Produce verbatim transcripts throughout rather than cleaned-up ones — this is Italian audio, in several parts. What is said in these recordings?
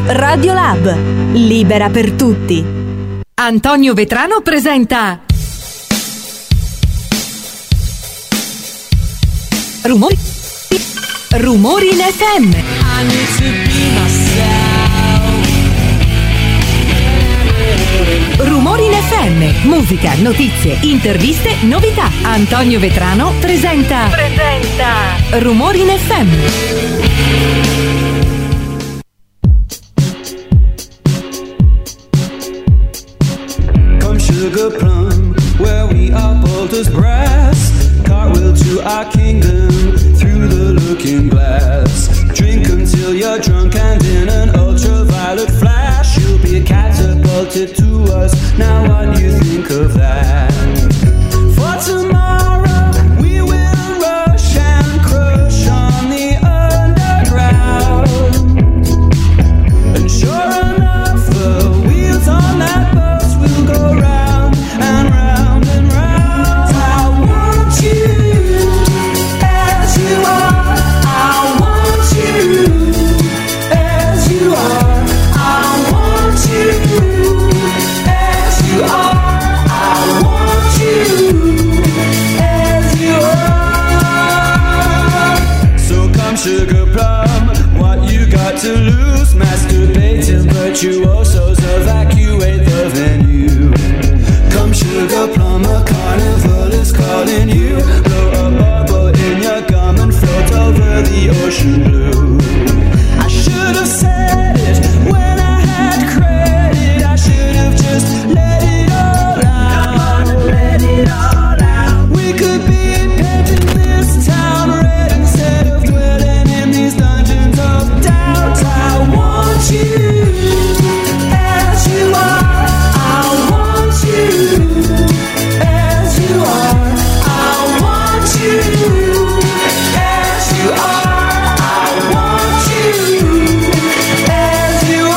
Radio Lab, libera per tutti. Antonio Vetrano presenta Rumori Rumori in F M. Rumori in F M, musica, notizie, interviste, novità. Antonio Vetrano presenta Presenta Rumori in F M. Sugar plum, where we are bold as brass. Cartwheel to our kingdom through the looking glass. Drink until you're drunk and in an ultraviolet flash you'll be catapulted to us. Now what do you think of that? For tomorrow we will rush and crush on the underground. And sure enough the wheels on that bus will go round. And round and round. I want you as you are. I want you as you are. I want you as you are. I want you as you are. So come sugar plum, what you got to lose? Masturbating virtuosos evacuate the venue. Come sugar plum, a carnival is calling you. Blow a bubble in your gum and float over the ocean blue. I should have said it when I had credit. I should have just let it all out. Let it all out. We could be painting this town red instead of dwelling in these dungeons of doubt. I want you as you are. I want you as you are. I want you as you are. I want you as you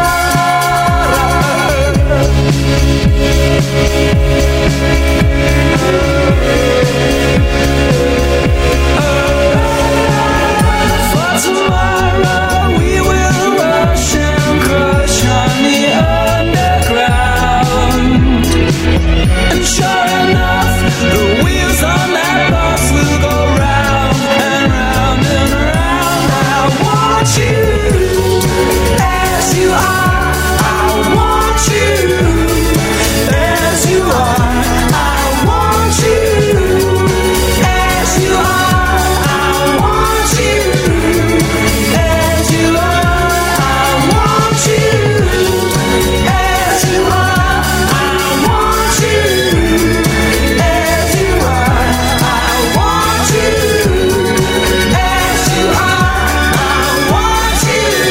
For tomorrow we will rush and crush on the underground. And sure enough, the wheels on that bus will go round and round and round. I want you as you are. I want you as you are. I want you as you are. I want you as you are. I want you as you are. I want you as you are. I want you as you are. I want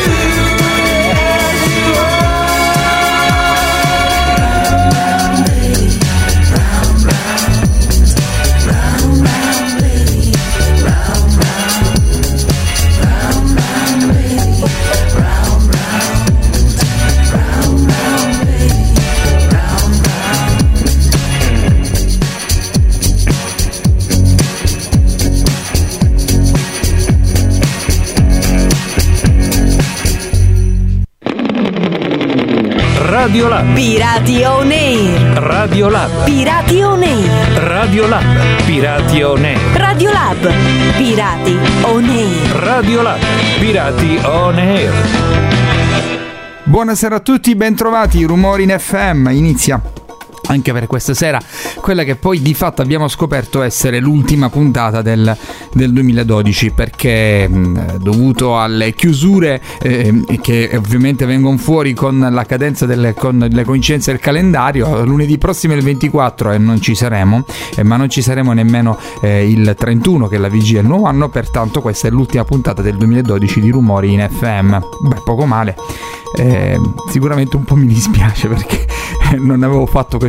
Radio Lab. Pirati on Air. Radio Lab. Pirati on Air. Radio Lab. Pirati on Air. Radio Lab. Pirati on Air. Radio Lab. Pirati on Air. Buonasera a tutti, bentrovati. Rumori in F M inizia anche per questa sera quella che poi di fatto abbiamo scoperto essere l'ultima puntata del, del duemiladodici, perché mh, dovuto alle chiusure eh, che ovviamente vengono fuori con la cadenza delle, con le coincidenze del calendario, lunedì prossimo è il ventiquattro e non ci saremo, eh, ma non ci saremo nemmeno eh, il trentuno che è la vigilia del nuovo anno, pertanto questa è l'ultima puntata del duemiladodici di Rumori in F M. Beh, poco male. Eh, sicuramente un po' mi dispiace perché non avevo fatto questa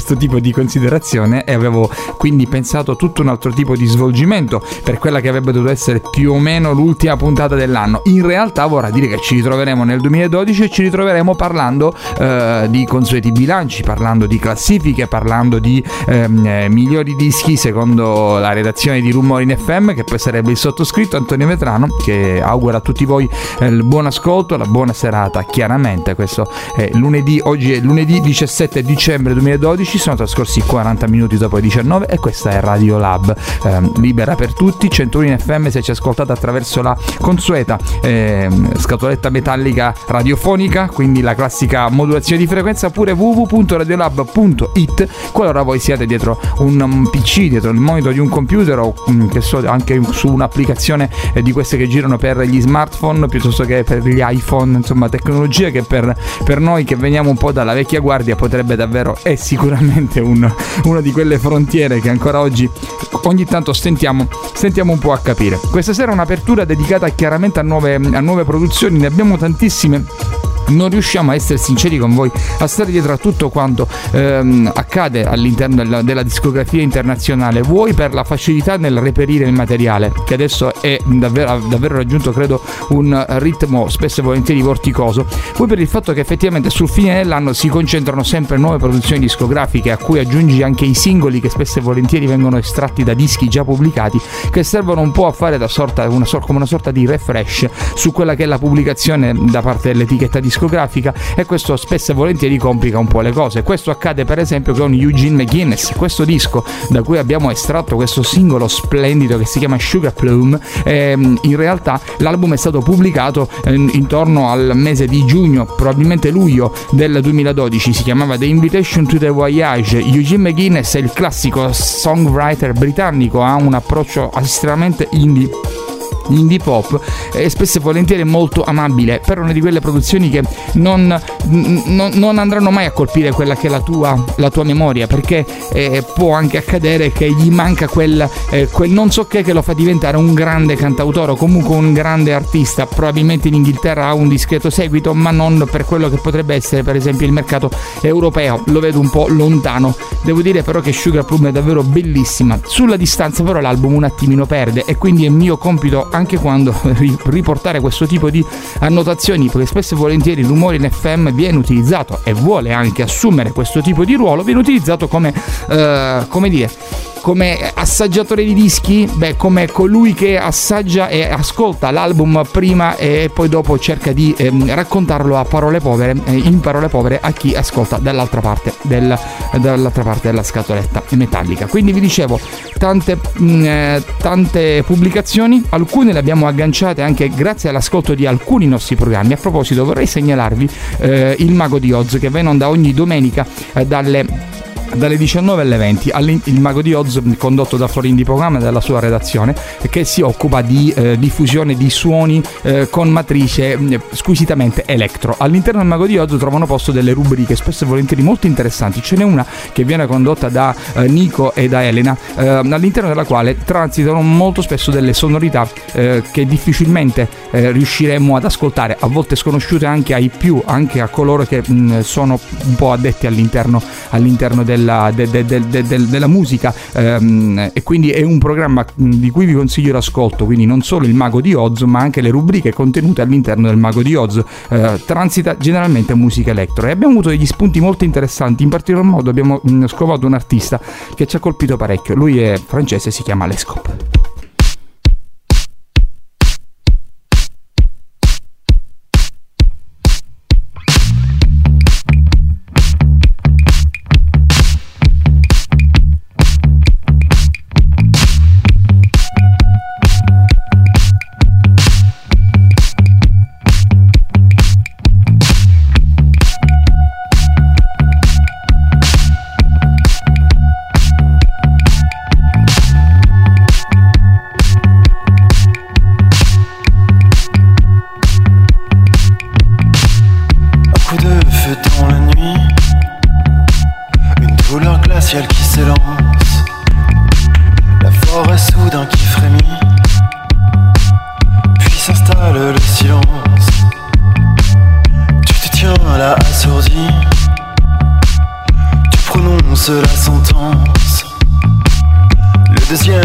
questo tipo di considerazione e avevo quindi pensato tutto un altro tipo di svolgimento per quella che avrebbe dovuto essere più o meno l'ultima puntata dell'anno. In realtà vorrà dire che ci ritroveremo nel duemiladodici e ci ritroveremo parlando eh, di consueti bilanci, parlando di classifiche, parlando di ehm, migliori dischi secondo la redazione di Rumori in F M, che poi sarebbe il sottoscritto Antonio Vetrano, che augura a tutti voi eh, il buon ascolto, la buona serata. Chiaramente questo è lunedì, oggi è lunedì diciassette dicembre duemiladodici, sono trascorsi quaranta minuti dopo le diciannove e questa è Radio Lab, eh, libera per tutti, centouno in F M se ci ascoltate attraverso la consueta eh, scatoletta metallica radiofonica, quindi la classica modulazione di frequenza, oppure w w w punto radiolab punto i t qualora voi siate dietro un P C, dietro il monitor di un computer o che so, anche su un'applicazione eh, di queste che girano per gli smartphone piuttosto che per gli iPhone, insomma tecnologia che per, per noi che veniamo un po' dalla vecchia guardia potrebbe davvero, è sicuramente un, una di quelle frontiere che ancora oggi ogni tanto stentiamo, stentiamo un po' a capire. Questa sera è un'apertura dedicata chiaramente a nuove, a nuove produzioni, ne abbiamo tantissime. Non riusciamo a essere sinceri con voi, a stare dietro a tutto quanto ehm, accade all'interno della, della discografia internazionale, vuoi per la facilità nel reperire il materiale, che adesso è davvero, ha davvero raggiunto credo un ritmo spesso e volentieri vorticoso, vuoi per il fatto che effettivamente sul fine dell'anno si concentrano sempre nuove produzioni discografiche, a cui aggiungi anche i singoli che spesso e volentieri vengono estratti da dischi già pubblicati, che servono un po' a fare da sorta, una sor- come una sorta di refresh su quella che è la pubblicazione da parte dell'etichetta discografica discografica, e questo spesso e volentieri complica un po' le cose. Questo accade per esempio con Eugene McGuinness, questo disco da cui abbiamo estratto questo singolo splendido che si chiama Sugar Plum. ehm, in realtà l'album è stato pubblicato eh, intorno al mese di giugno, probabilmente luglio del duemiladodici, si chiamava The Invitation to the Voyage. Eugene McGuinness è il classico songwriter britannico, ha un approccio estremamente indie indie pop e spesso e volentieri molto amabile, per una di quelle produzioni che non, non, non andranno mai a colpire quella che è la tua, la tua memoria, perché eh, può anche accadere che gli manca quel, eh, quel non so che che lo fa diventare un grande cantautore o comunque un grande artista. Probabilmente in Inghilterra ha un discreto seguito, ma non per quello che potrebbe essere per esempio il mercato europeo, lo vedo un po' lontano. Devo dire però che Sugar Plum è davvero bellissima, sulla distanza però l'album un attimino perde, e quindi è mio compito anche quando riportare questo tipo di annotazioni, perché spesso e volentieri il Rumore in F M viene utilizzato e vuole anche assumere questo tipo di ruolo, viene utilizzato come uh, come dire come assaggiatore di dischi, beh, come colui che assaggia e ascolta l'album prima e poi dopo cerca di ehm, raccontarlo a parole povere, eh, in parole povere a chi ascolta dall'altra parte del, dall'altra parte della scatoletta metallica. Quindi vi dicevo, tante, mh, eh, tante pubblicazioni, alcune le abbiamo agganciate anche grazie all'ascolto di alcuni nostri programmi. A proposito, vorrei segnalarvi eh, Il Mago di Oz, che va in onda ogni domenica eh, dalle dalle diciannove alle venti. Il Mago di Oz, condotto da Florin Di Programma e dalla sua redazione, che si occupa di eh, diffusione di suoni eh, con matrice eh, squisitamente elettro. All'interno del Mago di Oz trovano posto delle rubriche spesso e volentieri molto interessanti. Ce n'è una che viene condotta da eh, Nico e da Elena, eh, all'interno della quale transitano molto spesso delle sonorità eh, che difficilmente eh, riusciremmo ad ascoltare, a volte sconosciute anche ai più, anche a coloro che mh, sono un po' addetti all'interno, all'interno del Della, de, de, de, de, de, della musica, ehm, e quindi è un programma di cui vi consiglio l'ascolto. Quindi non solo Il Mago di Oz, ma anche le rubriche contenute all'interno del Mago di Oz. Eh, transita generalmente musica elettro, e abbiamo avuto degli spunti molto interessanti. In particolar modo abbiamo mh, scovato un artista che ci ha colpito parecchio. Lui è francese, si chiama Lescope.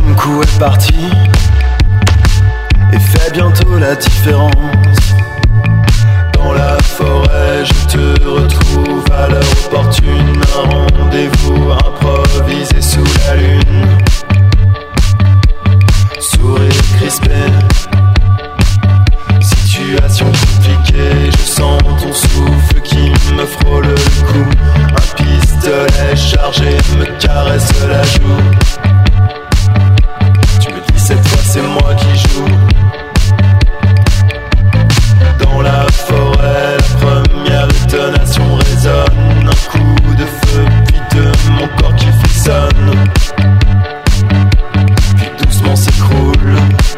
deuxième coup est parti et fait bientôt la différence. Dans la forêt, je te retrouve à l'heure opportune. Un rendez-vous improvisé sous la lune. Sourire crispé, situation compliquée. Je sens ton souffle qui me frôle le cou. Un pistolet chargé me caresse la joue. Tu me dis cette fois c'est moi qui joue. Dans la forêt, la première détonation résonne. Un coup de feu, puis de mon corps qui frissonne. Puis doucement s'écroule.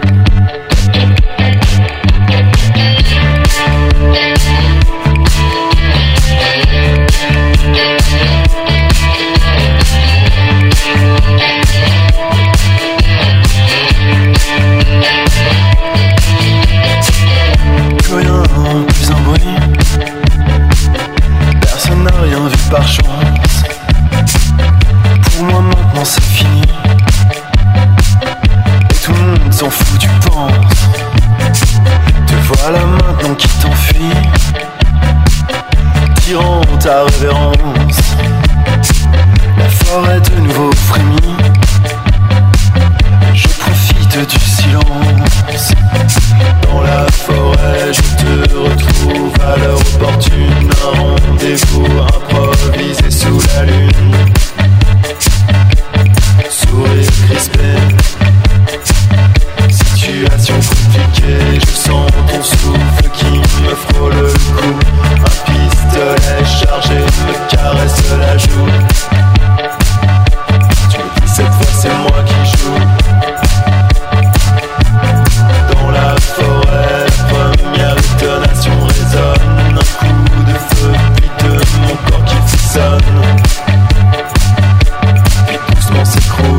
Par chance, pour moi maintenant c'est fini. Et tout le monde s'en fout, tu penses. Te voilà maintenant qui t'enfuis, tirant ta révérence. La forêt de nouveau frémit. Je profite du silence. Dans la forêt, je te retrouve à l'heure opportune. Un rendez-vous improvisé sous la lune. Sourire crispé, situation compliquée. Je sens ton souffle qui me frôle le cou. Un pistolet chargé me caresse la joue. Tu me dis cette fois c'est moi qui joue. Dans la forêt, la première détonation résonne. Un coup de feu, puis de mon corps qui frissonne. Puis doucement s'écroule.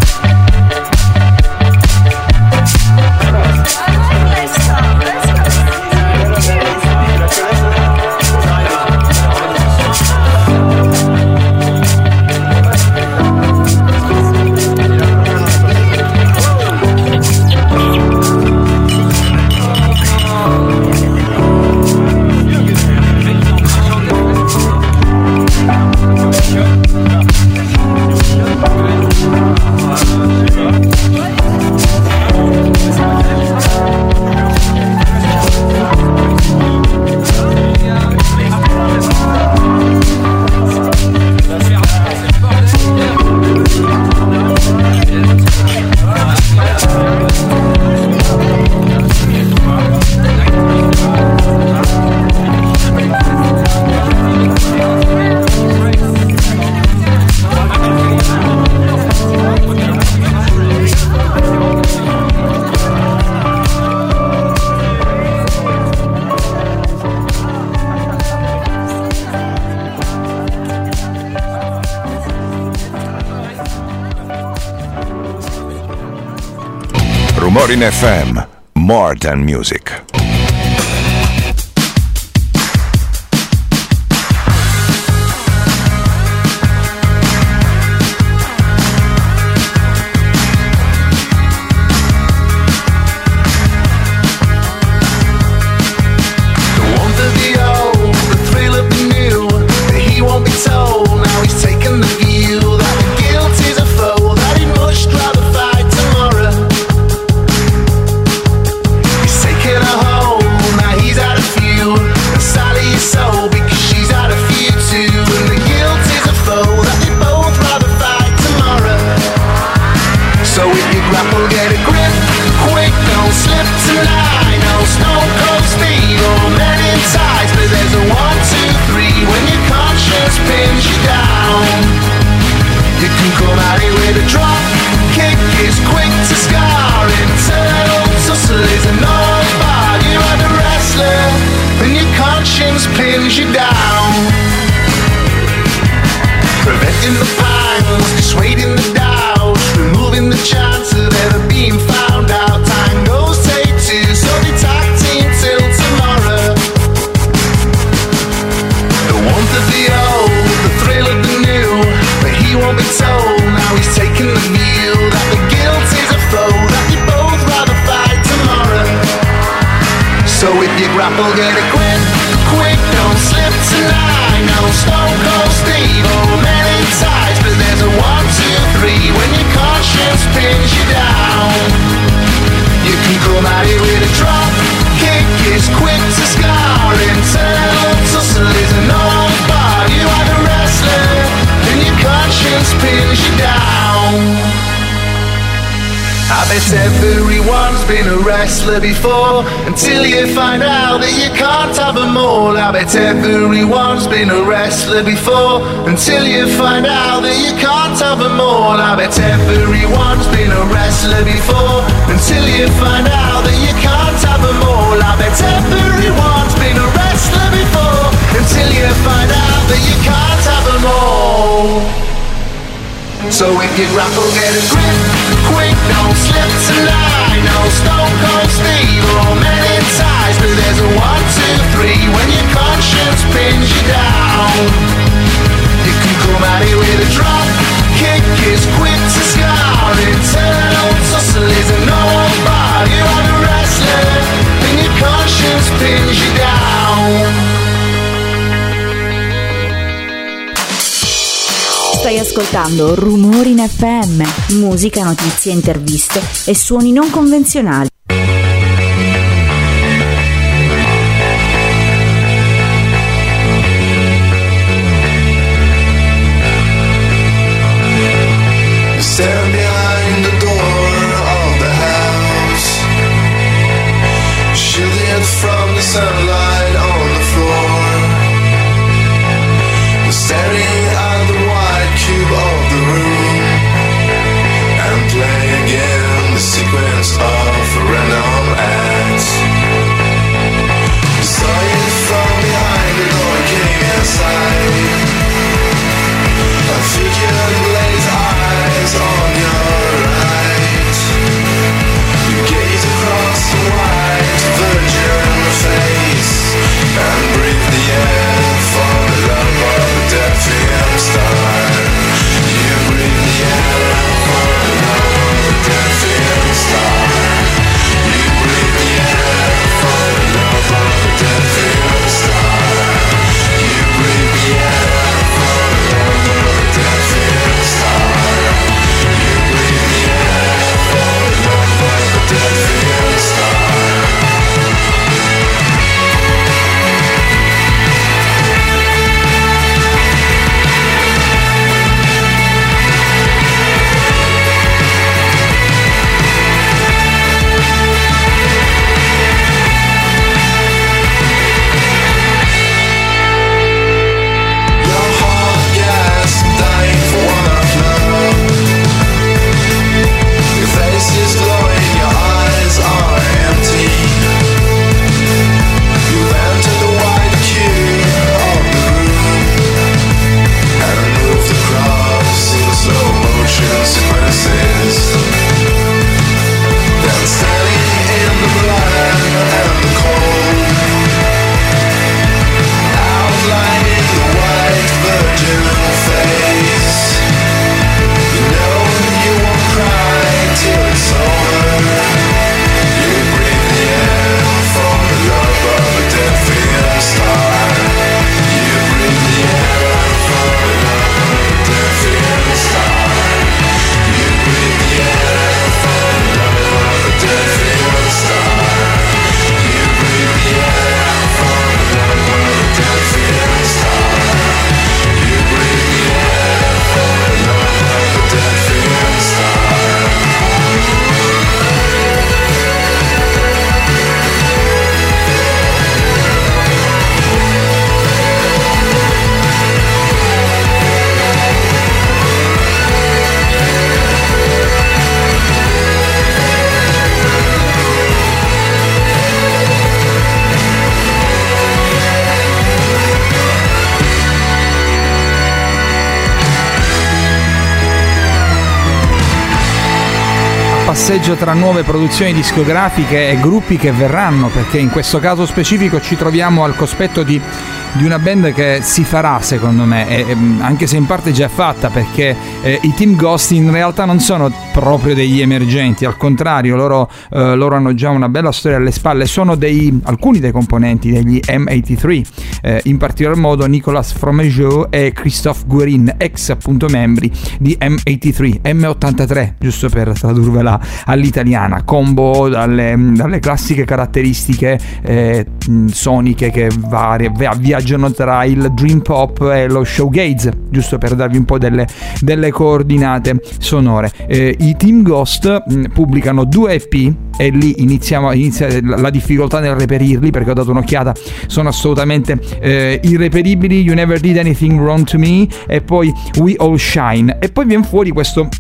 Rumorin F M, more than music. Told, now he's taking the view that the guilty grapple, get it quick, quick, don't slip tonight. No Stone Cold Steve or many times, but there's a one, two, three when your conscience pins you down. You can come at it with a drop kick, it's quick to scar. Internal tussle is an old bar. You are the wrestler, and your conscience pins you down. I bet everyone's been a wrestler before, until you find out that you can't have them all. I bet everyone's been a wrestler before, until you find out that you can't have them all. I bet everyone's been a wrestler before, until you find out that you can't have them all. I bet everyone's been a wrestler before, until you find out that you can't have them all. So if you grapple, get a grip, quick, don't slip tonight. No Stone Cold Steve or many ties, but there's a one, two, three when your conscience pins you down. You can come at it with a drop kick, it's quick to scar. Internal tussle is an old bar. You are the wrestler, and your conscience pins you down. Stai ascoltando Rumori in F M, musica, notizie, interviste e suoni non convenzionali. Stand behind the door of the house, shielded from the sunlight on the floor, staring at the white cube of the room, and play again the sequence of a random act. Saw you from behind the door, came inside. A figure blazed eyes on your right. You gaze across the white virgin face and breathe the air for the love of a dead film star. You breathe the air for the love of a dead film star. You breathe the air for the love of a dead film star. You breathe the air for the love of a dead film star. You breathe the air for the love of a dead film star. passeggio tra nuove produzioni discografiche e gruppi che verranno, perché in questo caso specifico ci troviamo al cospetto di, di una band che si farà, secondo me, e, anche se in parte già fatta, perché eh, i Team Ghost in realtà non sono proprio degli emergenti, al contrario loro, eh, loro hanno già una bella storia alle spalle, sono dei, alcuni dei componenti degli M ottantatré, eh, in particolar modo Nicolas Fromageau e Christophe Guérin, ex appunto membri di M ottantatré, M ottantatré giusto per tradurvela all'italiana, combo dalle, dalle classiche caratteristiche eh, soniche che varie, viaggiano tra il dream pop e lo showgaze, giusto per darvi un po' delle, delle coordinate sonore. Eh, i Team Ghost mh, pubblicano due E P e lì iniziamo, inizia la difficoltà nel reperirli, perché ho dato un'occhiata, sono assolutamente eh, irreperibili. You Never Did Anything Wrong to Me e poi We All Shine, e poi viene fuori questo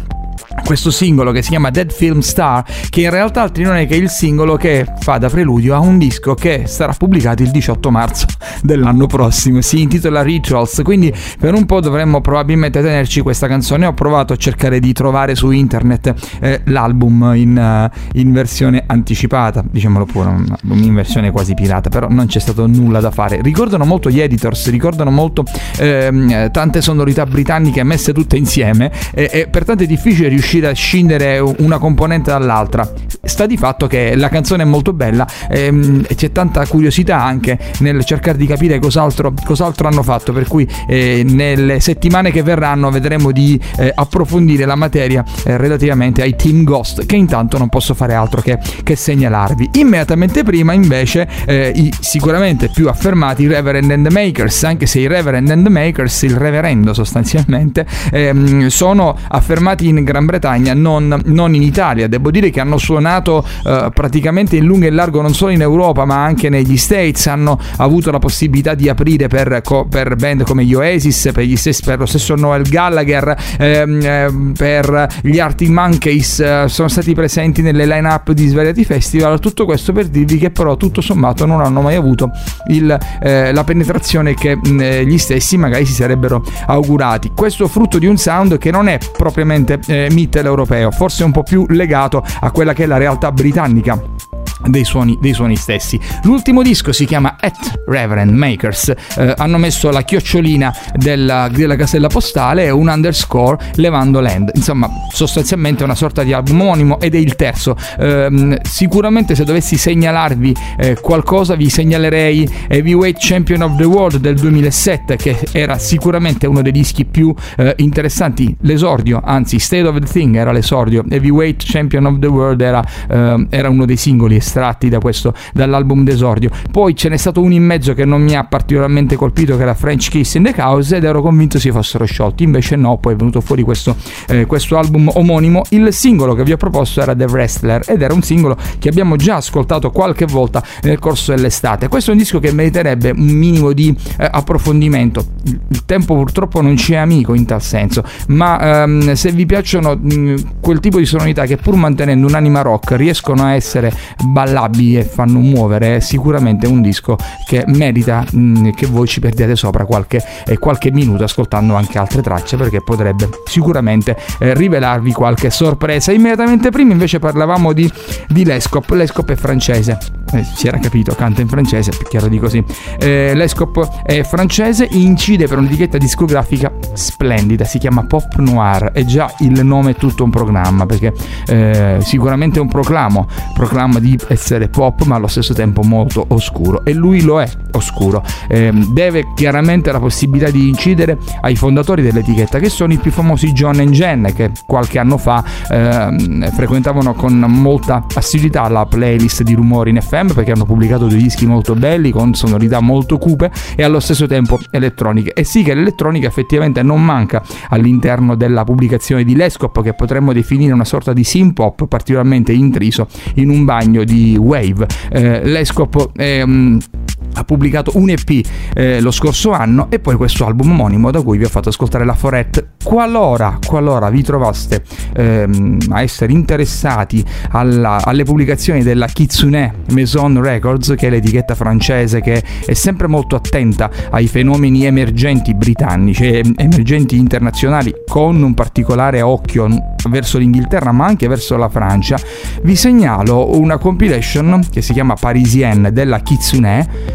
questo singolo che si chiama Dead Film Star, che in realtà altri non è che il singolo che fa da preludio a un disco che sarà pubblicato il diciotto marzo dell'anno prossimo, si intitola Rituals, quindi per un po' dovremmo probabilmente tenerci questa canzone. Ho provato a cercare di trovare su internet eh, l'album in, uh, in versione anticipata, diciamolo pure, un album in versione quasi pirata, però non c'è stato nulla da fare. Ricordano molto gli Editors, ricordano molto eh, tante sonorità britanniche messe tutte insieme, e, e pertanto è difficile riuscire a scindere una componente dall'altra. Sta di fatto che la canzone è molto bella ehm, e c'è tanta curiosità anche nel cercare di capire cos'altro, cos'altro hanno fatto, per cui eh, nelle settimane che verranno vedremo di eh, approfondire la materia eh, relativamente ai Team Ghost, che intanto non posso fare altro che, che segnalarvi. Immediatamente prima invece eh, i sicuramente più affermati Reverend and the Makers, anche se i Reverend and the Makers, il reverendo sostanzialmente, ehm, sono affermati in Gran Bretagna, non, non in Italia. Devo dire che hanno suonato eh, praticamente in lungo e in largo, non solo in Europa ma anche negli States. Hanno avuto la possibilità di aprire per, co, per band come gli Oasis, per, gli stessi, per lo stesso Noel Gallagher, ehm, eh, per gli Arctic Monkeys, eh, sono stati presenti nelle line-up di svariati festival. Tutto questo per dirvi che però tutto sommato non hanno mai avuto il, eh, la penetrazione che mh, gli stessi magari si sarebbero augurati. Questo frutto di un sound che non è propriamente eh, mitteleuropeo, forse un po' più legato a quella che è la realtà britannica dei suoni, dei suoni stessi. L'ultimo disco si chiama At Reverend Makers, eh, hanno messo la chiocciolina della, della casella postale e un underscore levando land, insomma sostanzialmente una sorta di album omonimo, ed è il terzo. Eh, sicuramente se dovessi segnalarvi eh, qualcosa vi segnalerei Heavyweight Champion of the World del duemilasette, che era sicuramente uno dei dischi più eh, interessanti, l'esordio, anzi State of the Thing era l'esordio, Heavyweight Champion of the World era, eh, era uno dei singoli estratti da questo, dall'album d'esordio. Poi ce n'è stato uno in mezzo che non mi ha particolarmente colpito, che era French Kiss in the House, ed ero convinto si fossero sciolti, invece no, poi è venuto fuori questo, eh, questo album omonimo. Il singolo che vi ho proposto era The Wrestler, ed era un singolo che abbiamo già ascoltato qualche volta nel corso dell'estate. Questo è un disco che meriterebbe un minimo di eh, approfondimento. Il, il tempo purtroppo non ci è amico in tal senso, ma ehm, se vi piacciono mh, quel tipo di sonorità che pur mantenendo un'anima rock riescono a essere ballabili e fanno muovere, è sicuramente un disco che merita mh, che voi ci perdiate sopra qualche, eh, qualche minuto ascoltando anche altre tracce, perché potrebbe sicuramente eh, rivelarvi qualche sorpresa. Immediatamente prima invece parlavamo di, di Lescop. Lescop è francese, eh, si era capito, canta in francese, più chiaro di così. eh, Lescop è francese, incide per un'etichetta discografica splendida, si chiama Pop Noir, e già il nome è tutto un programma, perché eh, sicuramente è un proclamo proclama di essere pop ma allo stesso tempo molto oscuro, e lui lo è oscuro. Eh, deve chiaramente la possibilità di incidere ai fondatori dell'etichetta, che sono i più famosi John and Jen, che qualche anno fa eh, frequentavano con molta assiduità la playlist di Rumori in F M, perché hanno pubblicato dei dischi molto belli con sonorità molto cupe e allo stesso tempo elettroniche. E sì che l'elettronica effettivamente non manca all'interno della pubblicazione di Lescop, che potremmo definire una sorta di synth pop particolarmente intriso in un bagno di wave. eh, Lescop ehm, ha pubblicato un E P eh, lo scorso anno, e poi questo album omonimo da cui vi ho fatto ascoltare la Forette. Qualora, qualora vi trovaste ehm, a essere interessati alla, alle pubblicazioni della Kitsune Maison Records, che è l'etichetta francese che è sempre molto attenta ai fenomeni emergenti britannici e emergenti internazionali, con un particolare occhio verso l'Inghilterra ma anche verso la Francia, vi segnalo una compilation che si chiama Parisienne della Kitsune,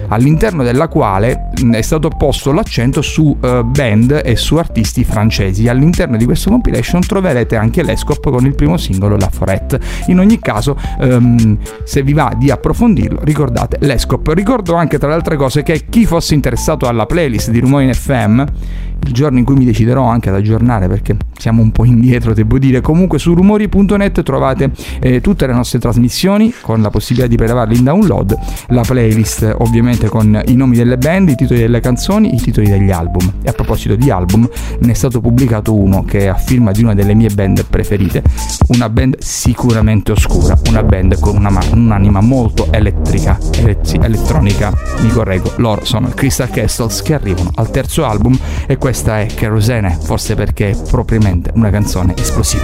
all'interno della quale è stato posto l'accento su uh, band e su artisti francesi. All'interno di questo compilation troverete anche l'Escop con il primo singolo La Forêt. In ogni caso, um, se vi va di approfondirlo, ricordate l'Escop. Ricordo anche, tra le altre cose, che chi fosse interessato alla playlist di Rumori in F M, il giorno in cui mi deciderò anche ad aggiornare, perché siamo un po' indietro devo dire, comunque su rumori punto net trovate eh, tutte le nostre trasmissioni con la possibilità di prelevarle in download, la playlist ovviamente con i nomi delle band, i titoli delle canzoni, i titoli degli album. E a proposito di album, ne è stato pubblicato uno che è a firma di una delle mie band preferite, una band sicuramente oscura, una band con una ma- un'anima molto elettrica, ele- sì, elettronica, mi correggo, loro sono i Crystal Castles, che arrivano al terzo album e questa è Kerosene, forse perché è propriamente una canzone esplosiva.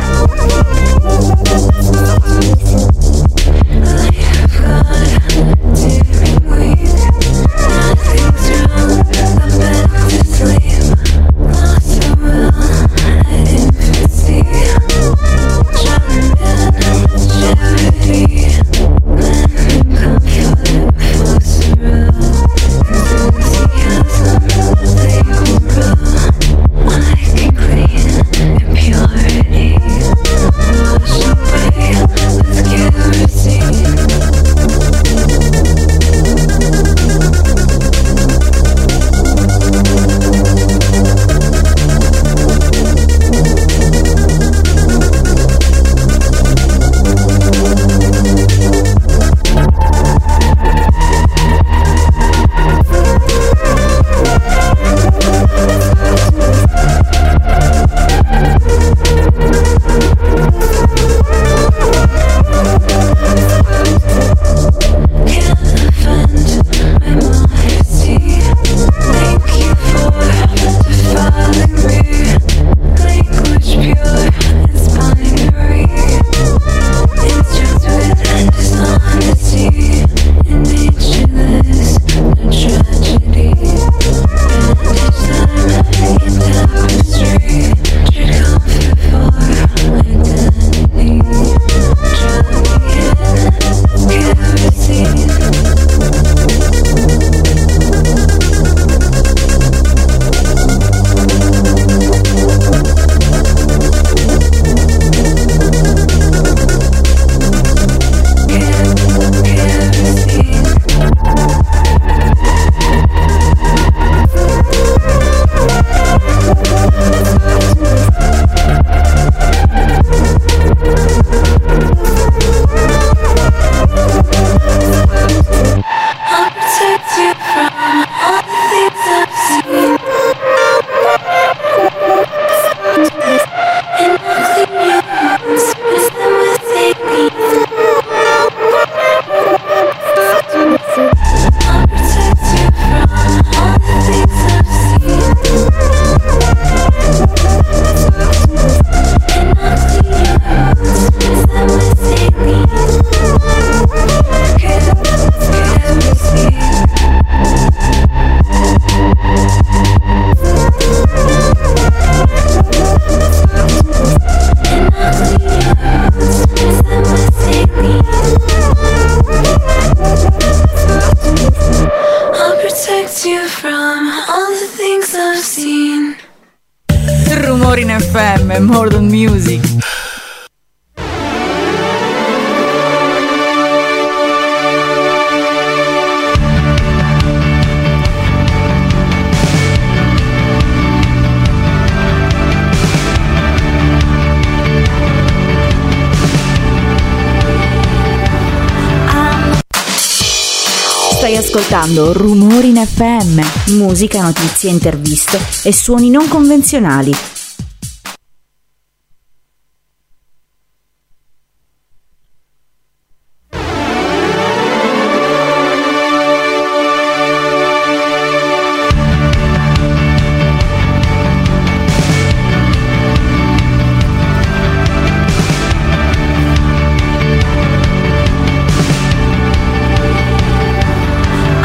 Rumori in F M, Modern Music. Stai ascoltando Rumori in F M, musica, notizie, interviste e suoni non convenzionali.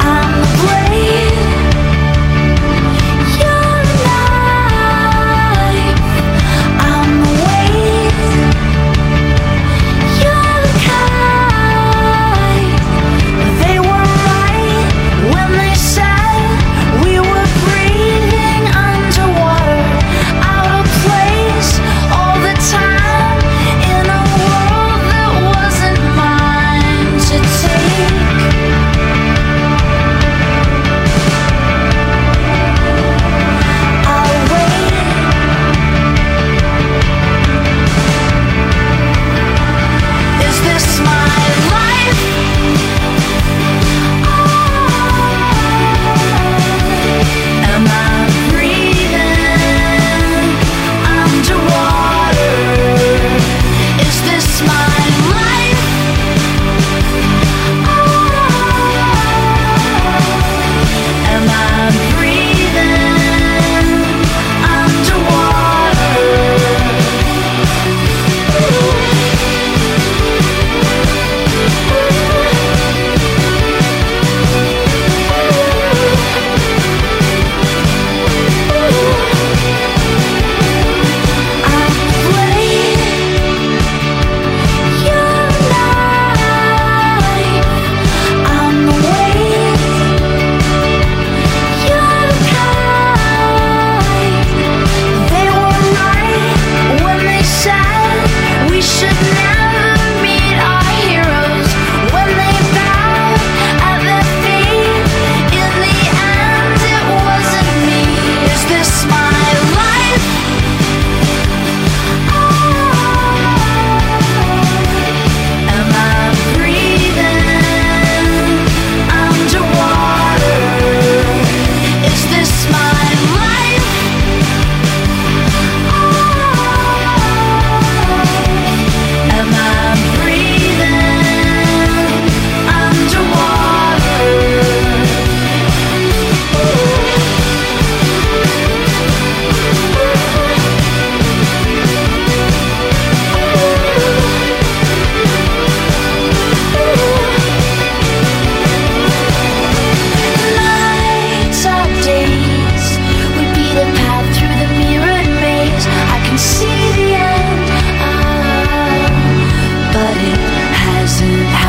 Your light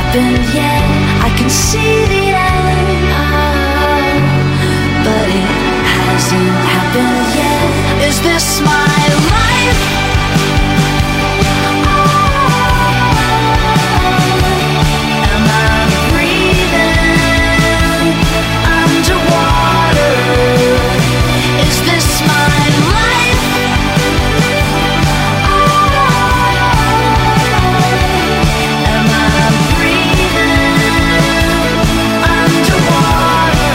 happened yet. I can see the end, oh, but it hasn't happened yet. Is this my life? Am I breathing underwater? Is this my life? Am I breathing underwater?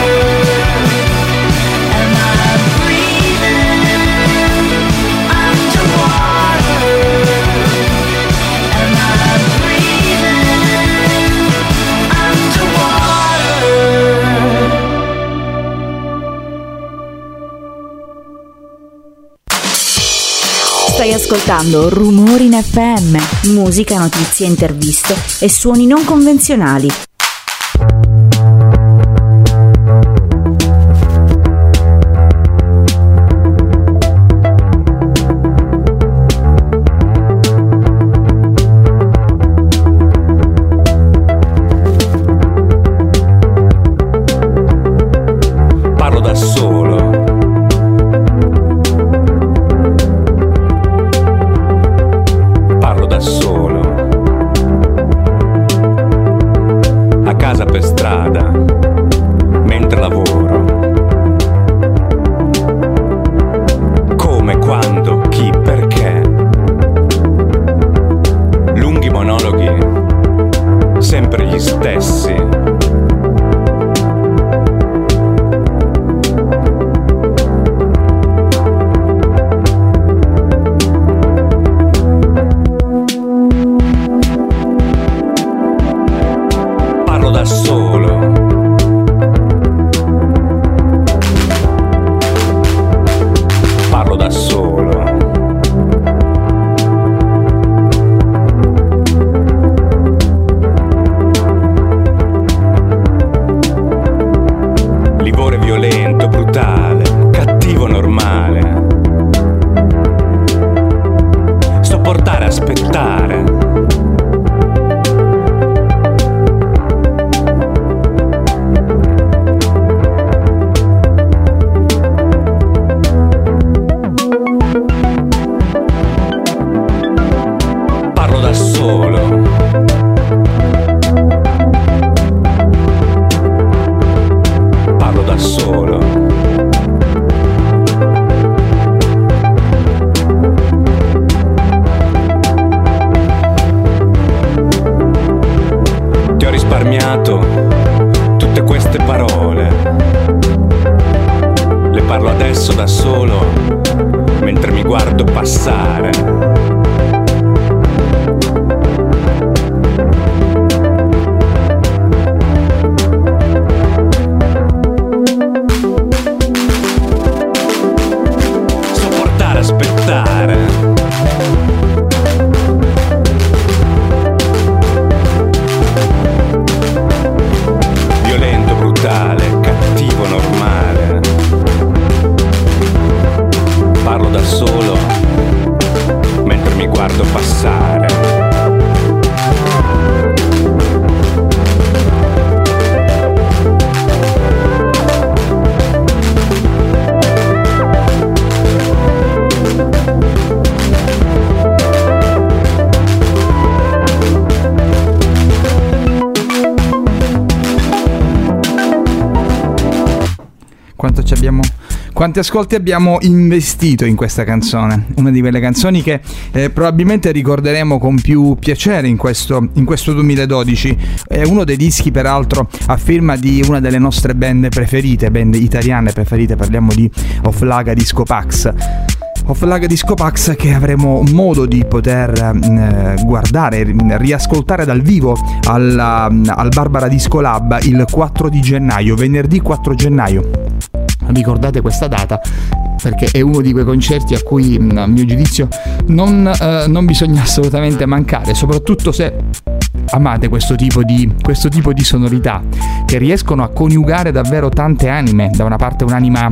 Am I breathing underwater? Am I breathing underwater? Stai ascoltando Rumori in F M, musica, notizie, interviste e suoni non convenzionali. Parlo da solo. Parlo da solo. A casa per strada, mentre lavoro. Come, quando, chi, perché. Lunghi monologhi, sempre gli stessi. Parlo da solo. Parlo da solo. Livore violento, brutale, cattivo normale. Sopportare, aspettare. Parlo da solo. Parlo da solo. Ti ho risparmiato tutte queste parole. Le parlo adesso da solo, mentre mi guardo passare. Sopportare, aspettare. Violento, brutale, cattivo, normale. Parlo da solo, mentre mi guardo passare. Quanto ci abbiamo, quanti ascolti abbiamo investito in questa canzone, una di quelle canzoni che eh, probabilmente ricorderemo con più piacere in questo, in questo duemiladodici. È uno dei dischi peraltro a firma di una delle nostre band preferite, band italiane preferite, parliamo di Oflaga Disco Pax. Oflaga Disco Pax che avremo modo di poter eh, guardare, riascoltare dal vivo alla, al Barbara Disco Lab il quattro di gennaio, venerdì quattro gennaio. Ricordate questa data perché è uno di quei concerti a cui a mio giudizio non, eh, non bisogna assolutamente mancare, soprattutto se amate questo tipo di questo tipo di sonorità che riescono a coniugare davvero tante anime. Da una parte un'anima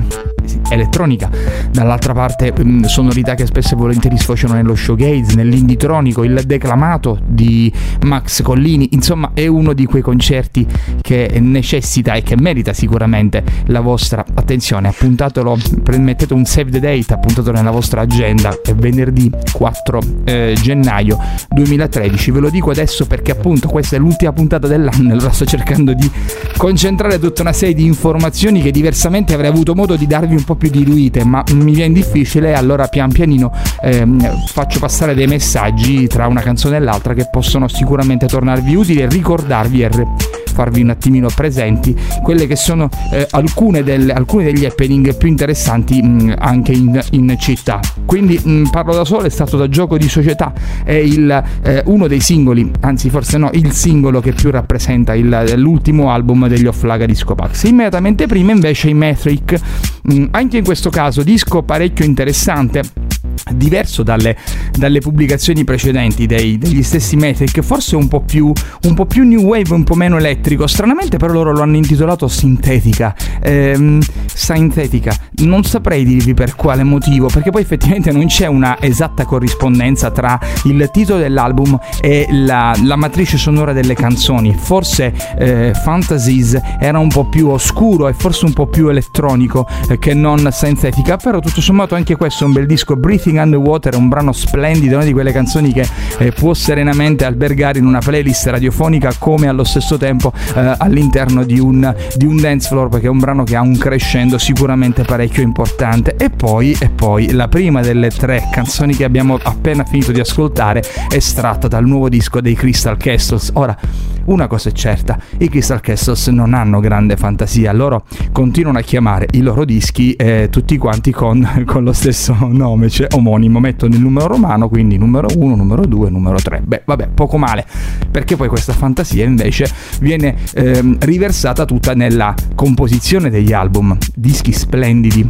elettronica, dall'altra parte mh, sonorità che spesso e volentieri sfociano nello showgaze, nell'inditronico, il declamato di Max Collini. Insomma, è uno di quei concerti che necessita e che merita sicuramente la vostra attenzione. Appuntatelo, mettete un save the date, appuntatelo nella vostra agenda, è venerdì quattro eh, gennaio duemilatredici. Ve lo dico adesso perché appunto questa è l'ultima puntata dell'anno, allora sto cercando di concentrare tutta una serie di informazioni che diversamente avrei avuto modo di darvi un po' più diluite, ma mi viene difficile, allora pian pianino ehm, faccio passare dei messaggi tra una canzone e l'altra che possono sicuramente tornarvi utili e ricordarvi e re- farvi un attimino presenti quelle che sono eh, alcune delle, alcuni degli happening più interessanti mh, anche in, in città. Quindi mh, Parlo da solo è stato da Gioco di società, è il, eh, uno dei singoli, anzi forse no, il singolo che più rappresenta il, l'ultimo album degli Offlaga Disco Pax. Immediatamente prima invece i Metric, mh, anche in questo caso disco parecchio interessante, diverso dalle, dalle pubblicazioni precedenti dei, degli stessi Metric, forse un po' più un po' più new wave, un po' meno elettrico. Stranamente però loro lo hanno intitolato Sintetica, ehm, Sintetica, non saprei dirvi per quale motivo, perché poi effettivamente non c'è una esatta corrispondenza tra il titolo dell'album e la, la matrice sonora delle canzoni. Forse eh, Fantasies era un po' più oscuro e forse un po' più elettronico eh, che non Sintetica, però tutto sommato anche questo è un bel disco. Breathing Underwater è un brano splendido, una di quelle canzoni che eh, può serenamente albergare in una playlist radiofonica come allo stesso tempo eh, all'interno di un, di un dance floor, perché è un brano che ha un crescendo sicuramente parecchio importante. E poi, e poi la prima delle tre canzoni che abbiamo appena finito di ascoltare è estratta dal nuovo disco dei Crystal Castles. Ora, una cosa è certa, i Crystal Castles non hanno grande fantasia, loro continuano a chiamare i loro dischi eh, tutti quanti con, con lo stesso nome, cioè omonimo, mettono il numero romano, quindi numero uno, numero due, numero tre. Beh, vabbè, poco male, perché poi questa fantasia invece viene ehm, riversata tutta nella composizione degli album, dischi splendidi.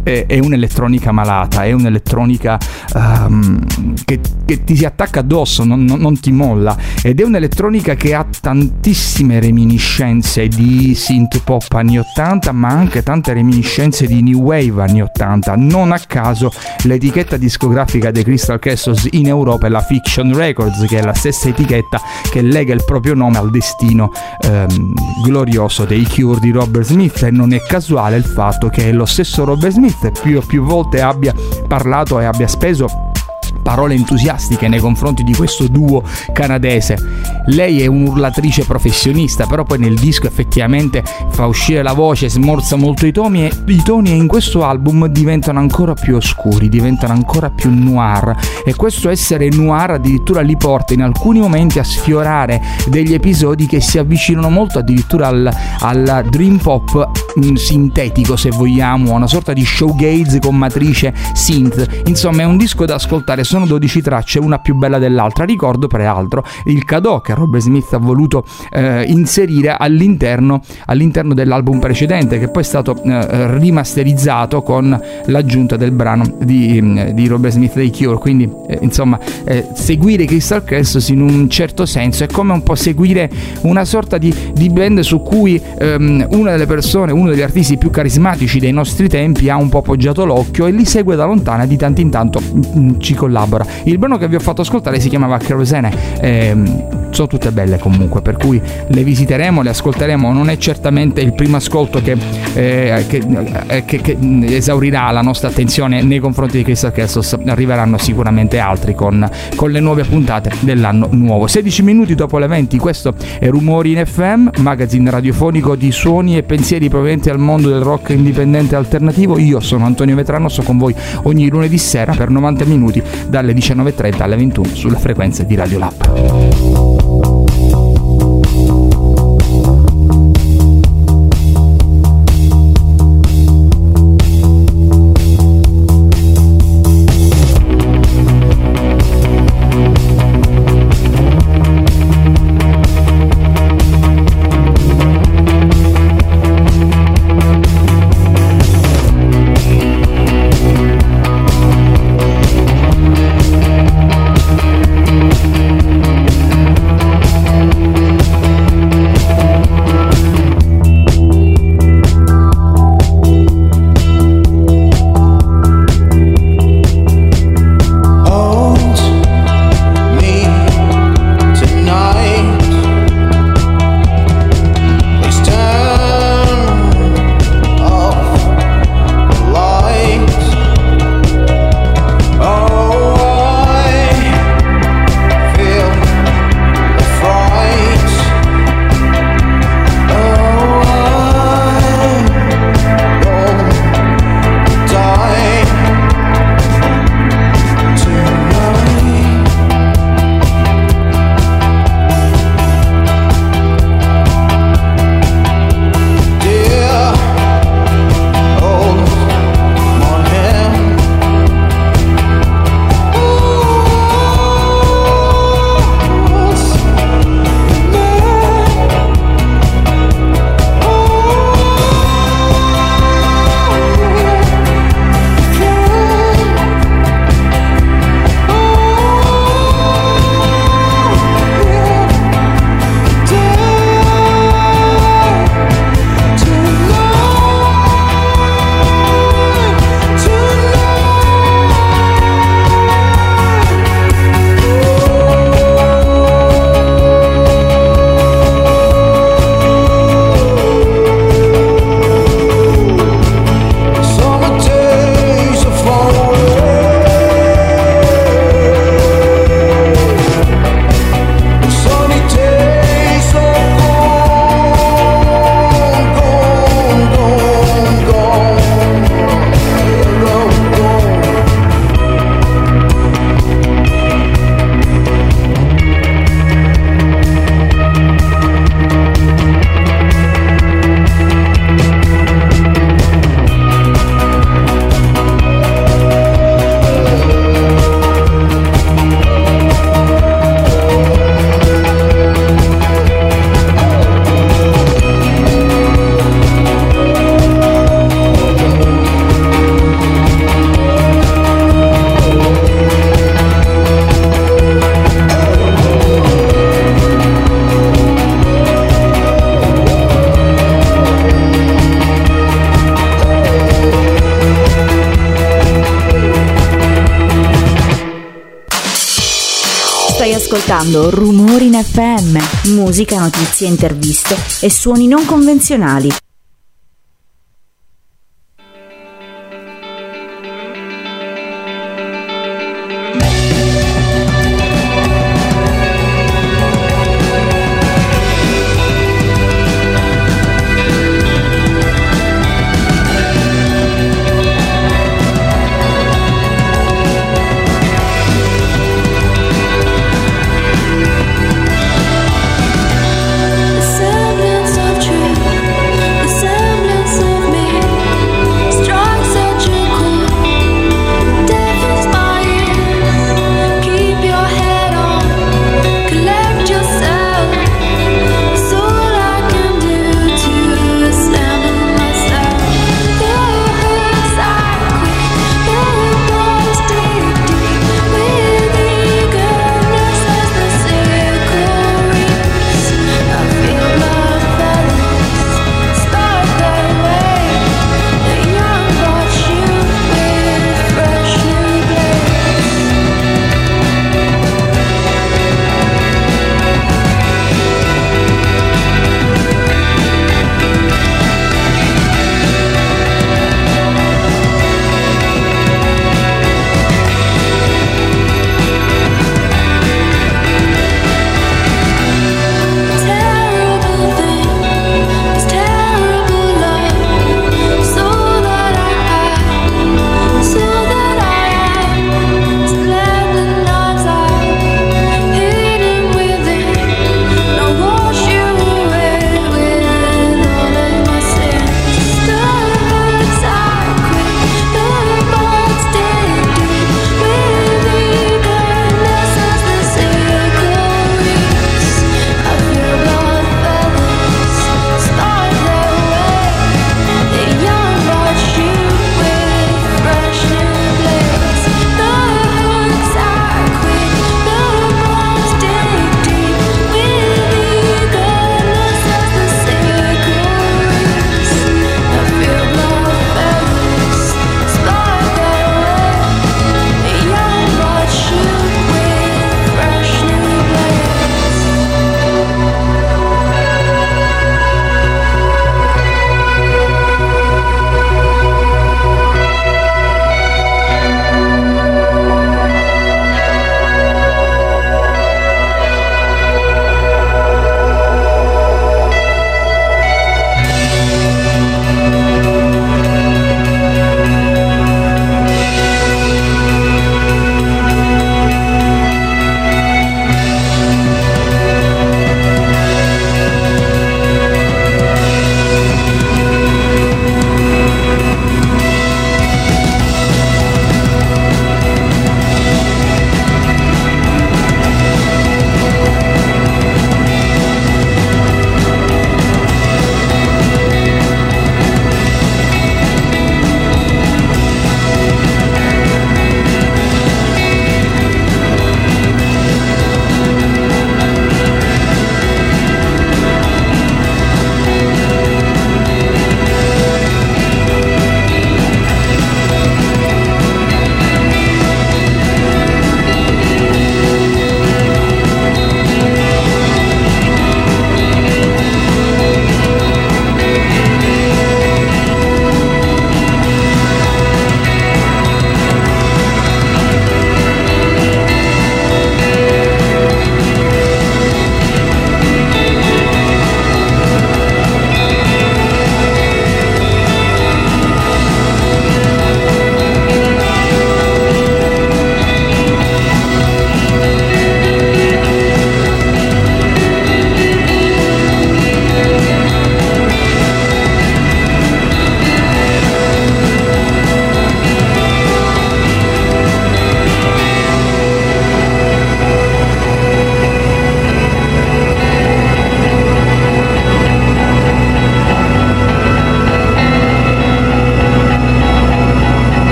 È un'elettronica malata, è un'elettronica um, che, che ti si attacca addosso, non, non, non ti molla, ed è un'elettronica che ha tantissime reminiscenze di synth pop anni ottanta, ma anche tante reminiscenze di new wave anni ottanta. Non a caso l'etichetta discografica dei Crystal Castles in Europa è la Fiction Records, che è la stessa etichetta che lega il proprio nome al destino um, glorioso dei Cure di Robert Smith, e non è casuale il fatto che lo stesso Robert Smith più, più volte abbia parlato e abbia speso parole entusiastiche nei confronti di questo duo canadese. Lei è un'urlatrice professionista, però poi nel disco effettivamente fa uscire la voce, smorza molto i toni, e, i toni e in questo album diventano ancora più oscuri, diventano ancora più noir, e questo essere noir addirittura li porta in alcuni momenti a sfiorare degli episodi che si avvicinano molto addirittura al, al dream pop mh, sintetico, se vogliamo, una sorta di showgaze con matrice synth. Insomma, è un disco da ascoltare. Sono dodici tracce, una più bella dell'altra. Ricordo peraltro il cadeau che Robert Smith ha voluto eh, inserire all'interno, all'interno dell'album precedente, che poi è stato eh, rimasterizzato con l'aggiunta del brano di, di Robert Smith dei Cure. Quindi eh, insomma eh, seguire i Crystal Castles in un certo senso è come un po' seguire una sorta di, di band su cui ehm, una delle persone, uno degli artisti più carismatici dei nostri tempi ha un po' appoggiato l'occhio e li segue da lontano e di tanto in tanto mh, ci collabora. Il brano che vi ho fatto ascoltare si chiamava Kerosene, ehm, sono tutte belle comunque, per cui le visiteremo, le ascolteremo. Non è certamente il primo ascolto che, eh, che, eh, che, che esaurirà la nostra attenzione nei confronti di Crystal Castles, arriveranno sicuramente altri con, con le nuove puntate dell'anno nuovo. sedici minuti dopo le venti, questo è Rumori in F M, magazine radiofonico di suoni e pensieri provenienti dal mondo del rock indipendente alternativo. Io sono Antonio Vetrano, sto con voi ogni lunedì sera per novanta minuti dalle diciannove e trenta alle ventuno sulle frequenze di Radio Lab. ascoltando Rumori in F M, musica, notizie, interviste e suoni non convenzionali. Semblance of truth.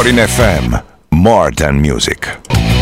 Rumore in F M, More Than Music.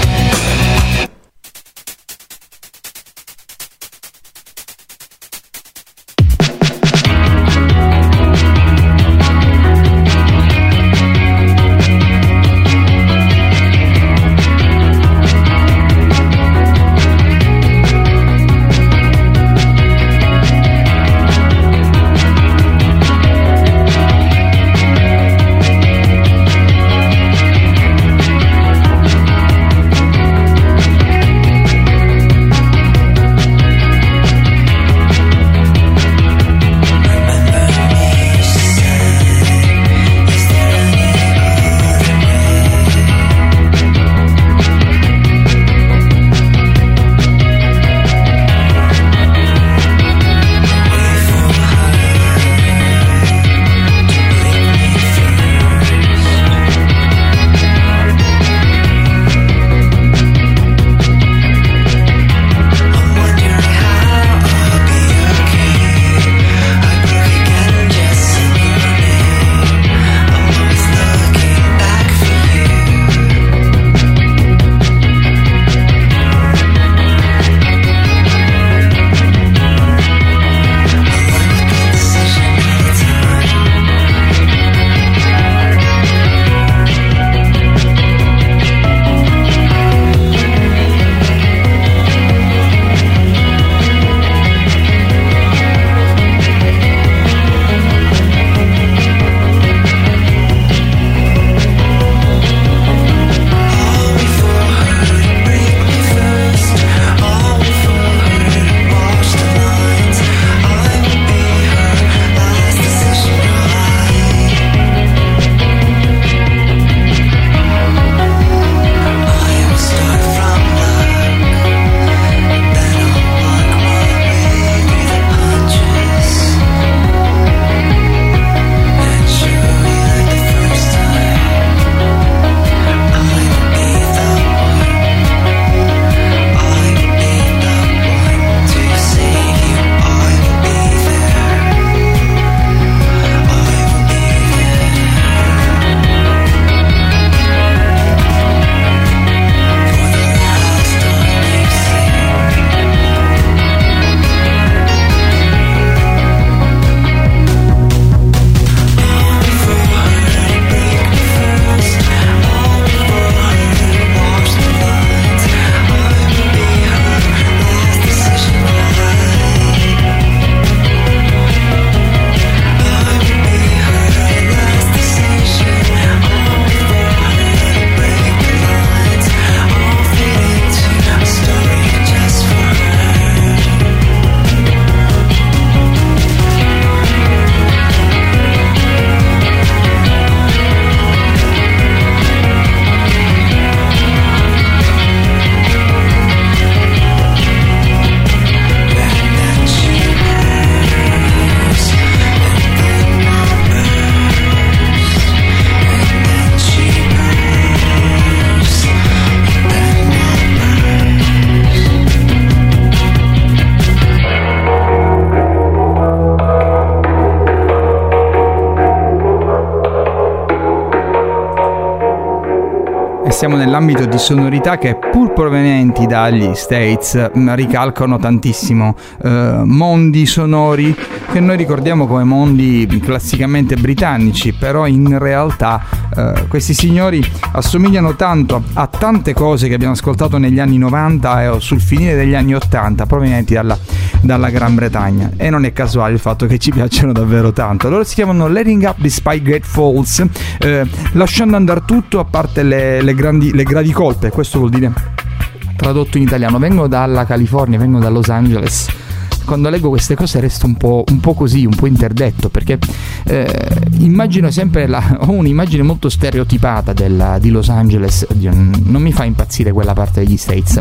Siamo nell'ambito di sonorità che, pur provenienti dagli States, ricalcano tantissimo eh, mondi sonori che noi ricordiamo come mondi classicamente britannici, però in realtà eh, questi signori assomigliano tanto a tante cose che abbiamo ascoltato negli anni novanta e sul finire degli anni ottanta provenienti dalla, dalla Gran Bretagna, e non è casuale il fatto che ci piacciono davvero tanto. Loro si chiamano Letting Up Despite Great Falls, eh, lasciando andare tutto a parte le, le grandi le gradi colpe. Questo vuol dire, tradotto in italiano, vengo dalla California, vengo da Los Angeles. Quando leggo queste cose resto un po', un po' così, un po' interdetto, perché eh, immagino sempre la, ho un'immagine molto stereotipata della, di Los Angeles. Oddio, non mi fa impazzire quella parte degli States.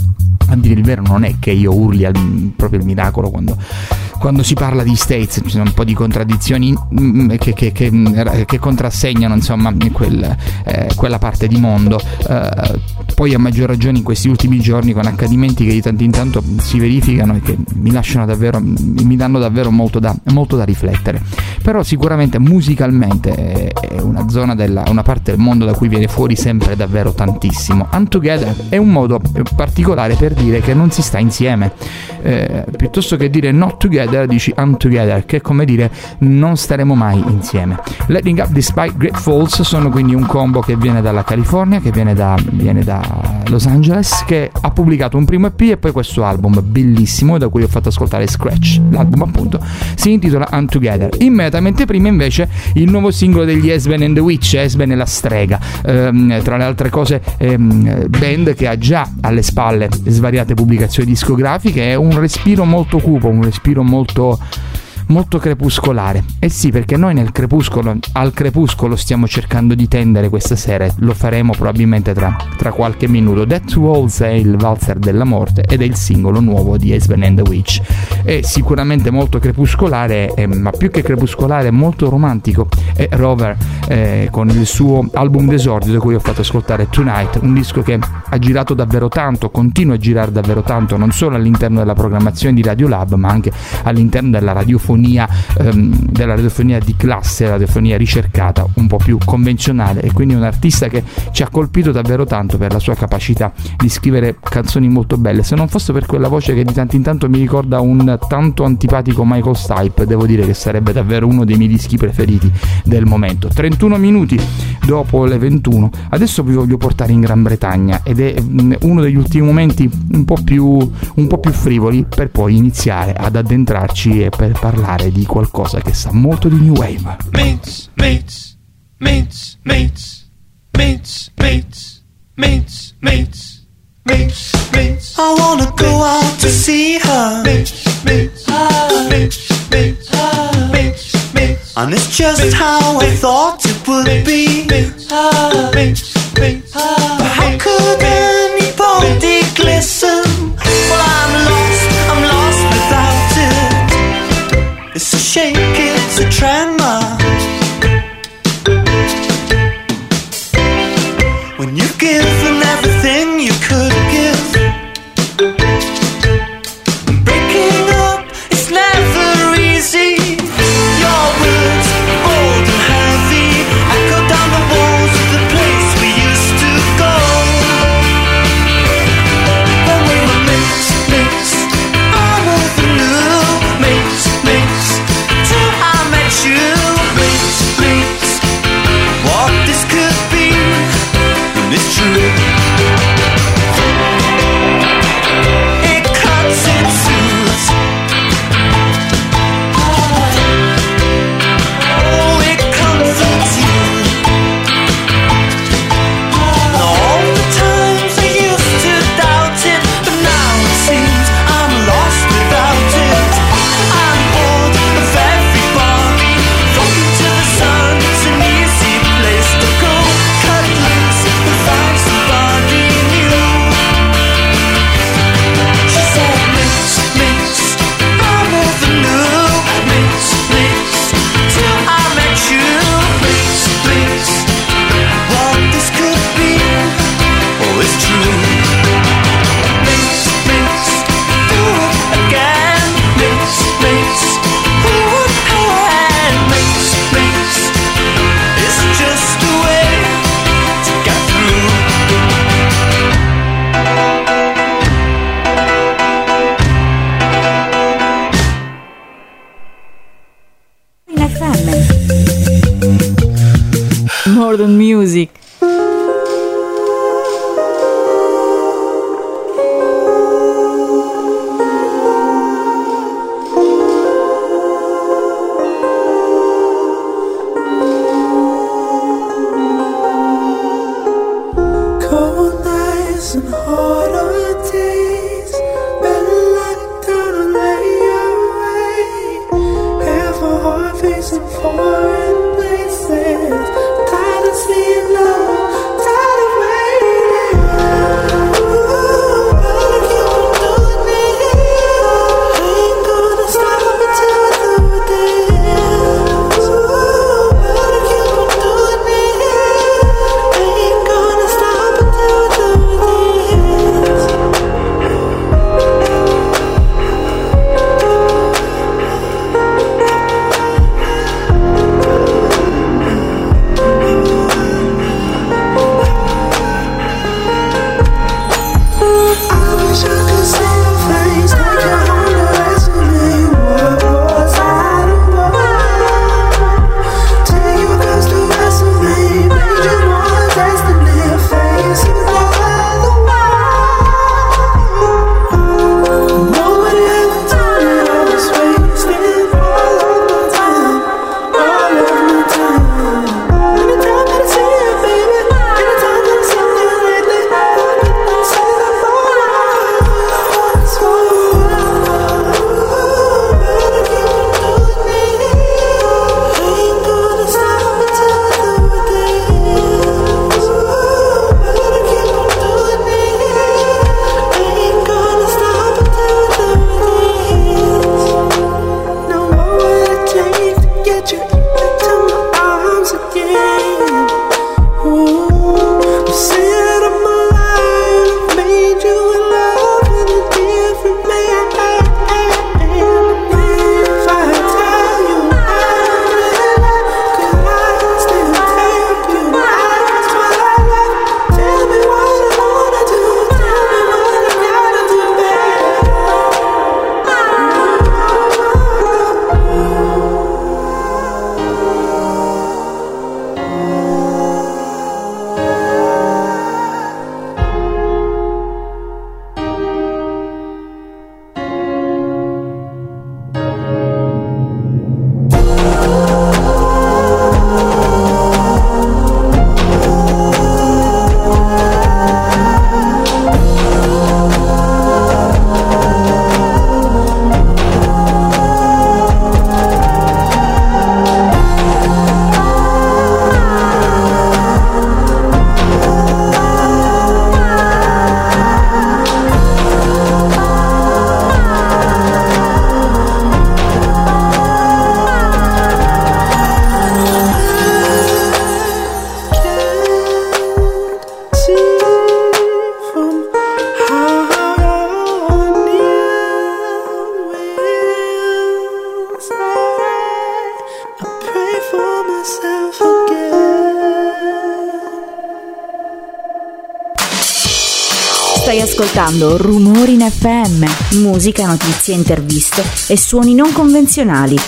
A dire il vero, non è che io urli al, proprio il miracolo quando, quando si parla di States. Ci sono un po' di contraddizioni che, che, che, che contrassegnano insomma quel, eh, quella parte di mondo. Eh, poi a maggior ragione in questi ultimi giorni con accadimenti che di tanto in tanto si verificano e che mi lasciano davvero, mi danno davvero molto da, molto da riflettere. Però sicuramente musicalmente è una zona della, una parte del mondo da cui viene fuori sempre davvero tantissimo. Untogether è un modo particolare per dire che non si sta insieme, eh, piuttosto che dire not together dici untogether, che è come dire non staremo mai insieme. Letting Up Despite Great Falls sono quindi un combo che viene dalla California, che viene da, viene da Los Angeles, che ha pubblicato un primo E P e poi questo album bellissimo da cui ho fatto ascoltare Scratch. L'album appunto si intitola Untogether. Immediatamente prima invece il nuovo singolo degli Esben and the Witch, Esben e la strega, ehm, tra le altre cose ehm, band che ha già alle spalle svariate pubblicazioni discografiche, è un respiro molto cupo, un respiro molto molto crepuscolare. E sì, perché noi nel crepuscolo, al crepuscolo stiamo cercando di tendere questa sera, lo faremo probabilmente tra, tra qualche minuto. That Waltz è il valzer della morte ed è il singolo nuovo di Esben and the Witch. È sicuramente molto crepuscolare, eh, ma più che crepuscolare molto romantico. È Rover eh, con il suo album d'esordio da cui ho fatto ascoltare Tonight, un disco che ha girato davvero tanto, continua a girare davvero tanto, non solo all'interno della programmazione di Radiolab ma anche all'interno della radiofonia ehm, della radiofonia di classe, radiofonia ricercata, un po' più convenzionale, e quindi un artista che ci ha colpito davvero tanto per la sua capacità di scrivere canzoni molto belle. Se non fosse per quella voce che di tanto in tanto mi ricorda un tanto antipatico Michael Stipe, devo dire che sarebbe davvero uno dei miei dischi preferiti del momento. trentuno minuti dopo le ventuno, adesso vi voglio portare in Gran Bretagna ed è uno degli ultimi momenti un po' più un po' più frivoli per poi iniziare ad addentrarci e per parlare di qualcosa che sa molto di New Wave. Mates, mates, mates, mates, mates, mates, mates, mates, mates, mates. I wanna go out to see her. Mates, mates, mates, mates, mates, mates. And it's just how I thought it would be. Mates, mates, mates. But how could anybody glisten? Well, I'm lost, I'm lost without it. It's a shake, it's a tremor. When you've given everything you could give, breaking up is never easy. Your words, old and heavy, echo down the walls of the place we used to go. When we were mates, mates, I never knew. Mates, mates, till I met you. Mates, mates, what this could be, and it's true. It cuts, it soothes. Oh, it comforts you. All the times I used to doubt it, but now it seems I'm lost without it. I'm bored of everybody, walking to the sun, it's an easy place to go. Cut loose and find somebody new. She said, mates, mates, I never knew. Mates, mates, till I met you. Mates, mates, what this could be, oh, it's true. Mates, mates, do it again. Mates, mates, who would hand? Mates, mates, it's just a way to get through. In F M Modern Music. Cold nights and harder days, better lock down and lay away. Half a heart facing foreign places, tired of seeing love, tired of waiting. Ooh, better keep on doing it. I ain't gonna stop until I do this. Ooh, better keep on doing it. I ain't gonna stop until I do this. Stai ascoltando Rumori in F M, musica, notizie, interviste e suoni non convenzionali.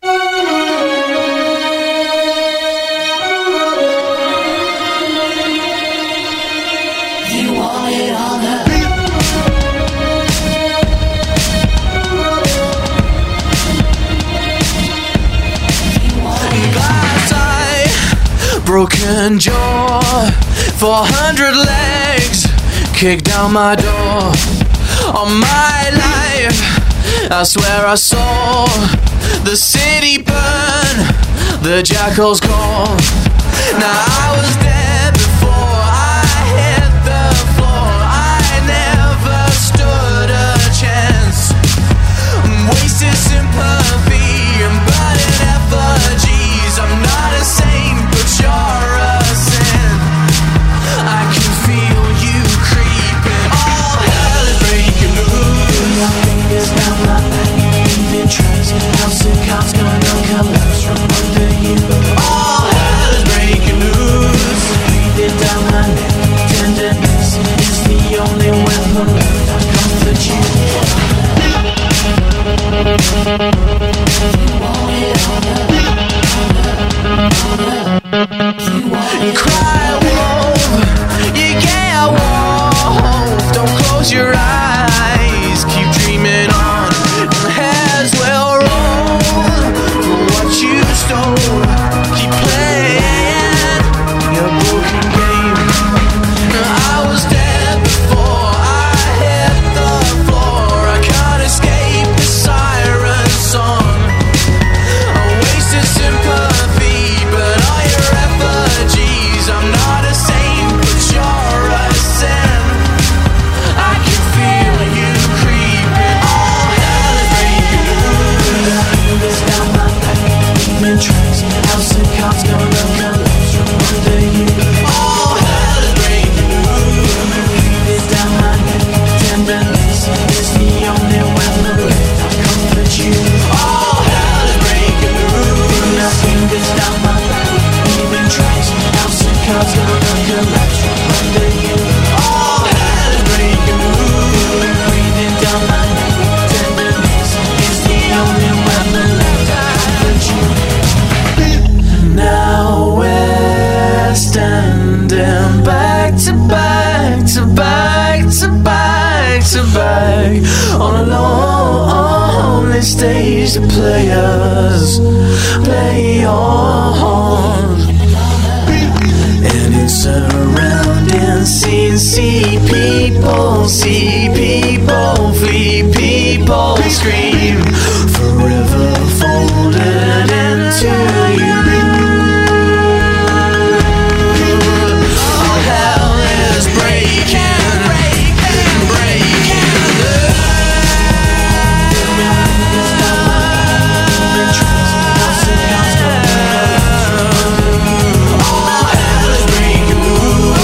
Broken jaw, four hundred legs kicked down my door. All my life, I swear I saw the city burn, the jackals call. Now I was dead before I hit the floor. I never stood a chance. Wasted sympathy and burning effigies. I'm not a saint, but you're a sin. I can feel you creeping. All hell is breaking loose. My fingers down my back, leaving tracks. House and cops gonna collapse from under you. All hell is breaking loose. Breathing down my neck, tenderness is the only weapon left. I comfort you. You want it all. You cry wolf, you get wolf. Don't close your eyes, keep dreaming on. Heads will roll for what you stole. Keep playing your broken game. I was dead before I hit the floor. I can't escape the siren song. I wasted sympathy, but all your effigies. I'm not a saint, but you're a sin. I can feel you creeping. All hell is breaking loose. Fingers down my back, leaving tracks. House and cops gonna collapse from under you. All hell is breaking loose. Breathing down my neck, tenderness is the only weapon left. I comfort you. All hell is breaking loose. Now fingers down my back, leaving tracks. House and cops gonna collapse from under you. All hell is breaking loose. Breathing down my neck, tenderness is the only weapon left. I comfort you. Now we're standing back to back to back to back to back on a lonely stage. The players play on, and it's a surrounding scene. See people, see people, flee people, scream, forever folded into you. All hell is breaking, breaking, breaking loose. All hell is breaking loose.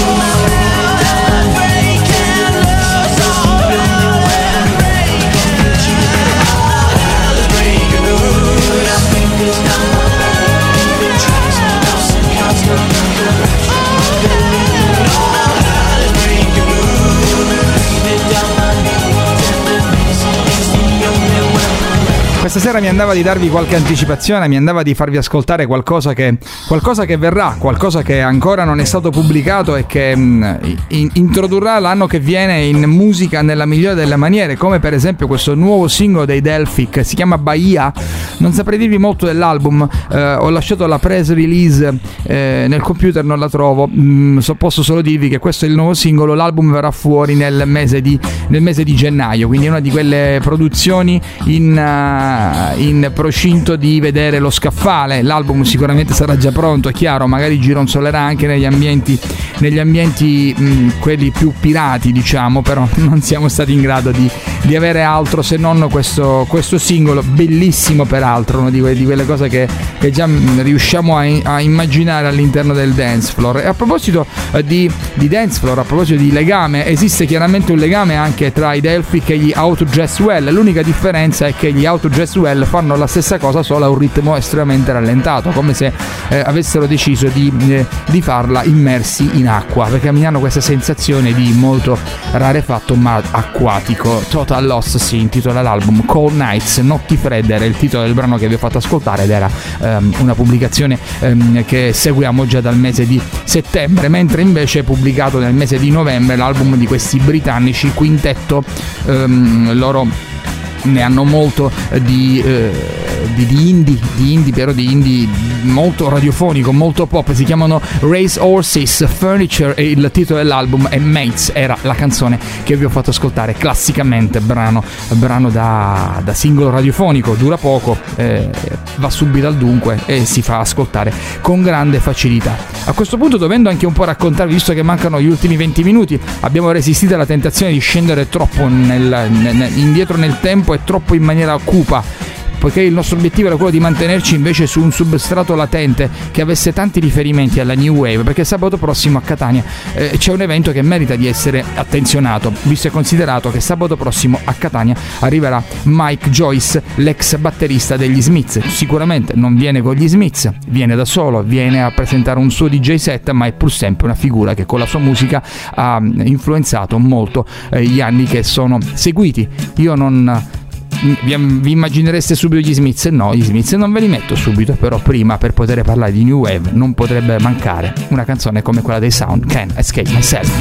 Breaking loose. All hell is breaking loose. All hell is breaking loose. I think it's down my back, leaving tracks. House and cops gonna collapse. All hell is breaking loose. Breathing down my neck, tenderness is the only weapon left. Questa sera mi andava di darvi qualche anticipazione, mi andava di farvi ascoltare qualcosa che, qualcosa che verrà, qualcosa che ancora non è stato pubblicato e che mh, in, introdurrà l'anno che viene in musica nella migliore delle maniere, come per esempio questo nuovo singolo dei Delphi che si chiama Bahia. Non saprei dirvi molto dell'album, eh, ho lasciato la press release eh, nel computer, non la trovo, mm, so, posso solo dirvi che questo è il nuovo singolo, l'album verrà fuori nel mese di, nel mese di gennaio, quindi è una di quelle produzioni in, uh, in procinto di vedere lo scaffale. L'album sicuramente sarà già pronto, è chiaro, magari gironzolerà anche negli ambienti, negli ambienti mh, quelli più pirati, diciamo, però non siamo stati in grado di, di avere altro se non questo, questo singolo bellissimo, peraltro una di, que- di quelle cose che, che già mh, riusciamo a, a immaginare all'interno del dance floor. E a proposito eh, di, di dance floor, a proposito di legame, esiste chiaramente un legame anche tra i Delphi e gli How to Dress Well. L'unica differenza è che gli How to Dress Well fanno la stessa cosa, solo a un ritmo estremamente rallentato, come se eh, avessero deciso di, eh, di farla immersi in acqua, perché mi hanno questa sensazione di molto rarefatto ma acquatico. Total Loss si intitola l'album, Cold Nights, Notti Fredde era il titolo del brano che vi ho fatto ascoltare, ed era ehm, una pubblicazione ehm, che seguiamo già dal mese di settembre, mentre invece è pubblicato nel mese di novembre l'album di questi britannici quintetto. ehm, loro ne hanno molto di, eh, di, di indie, di indie, però di indie molto radiofonico, molto pop. Si chiamano Race Horses Furniture e il titolo dell'album è Mates, era la canzone che vi ho fatto ascoltare classicamente, brano, brano da, da singolo radiofonico, dura poco, eh, va subito al dunque e si fa ascoltare con grande facilità. A questo punto, dovendo anche un po' raccontarvi, visto che mancano gli ultimi venti minuti, abbiamo resistito alla tentazione di scendere troppo nel, nel, indietro nel tempo e troppo in maniera cupa, poiché il nostro obiettivo era quello di mantenerci invece su un substrato latente che avesse tanti riferimenti alla New Wave, perché sabato prossimo a Catania eh, c'è un evento che merita di essere attenzionato, visto e considerato che sabato prossimo a Catania arriverà Mike Joyce, l'ex batterista degli Smiths. Sicuramente non viene con gli Smiths, viene da solo, viene a presentare un suo D J set, ma è pur sempre una figura che con la sua musica ha influenzato molto eh, gli anni che sono seguiti. Io non... Vi, vi immaginereste subito gli Smiths? No, gli Smiths non ve li metto subito, però prima, per poter parlare di New Wave, non potrebbe mancare una canzone come quella dei Sound, Can't Escape Myself.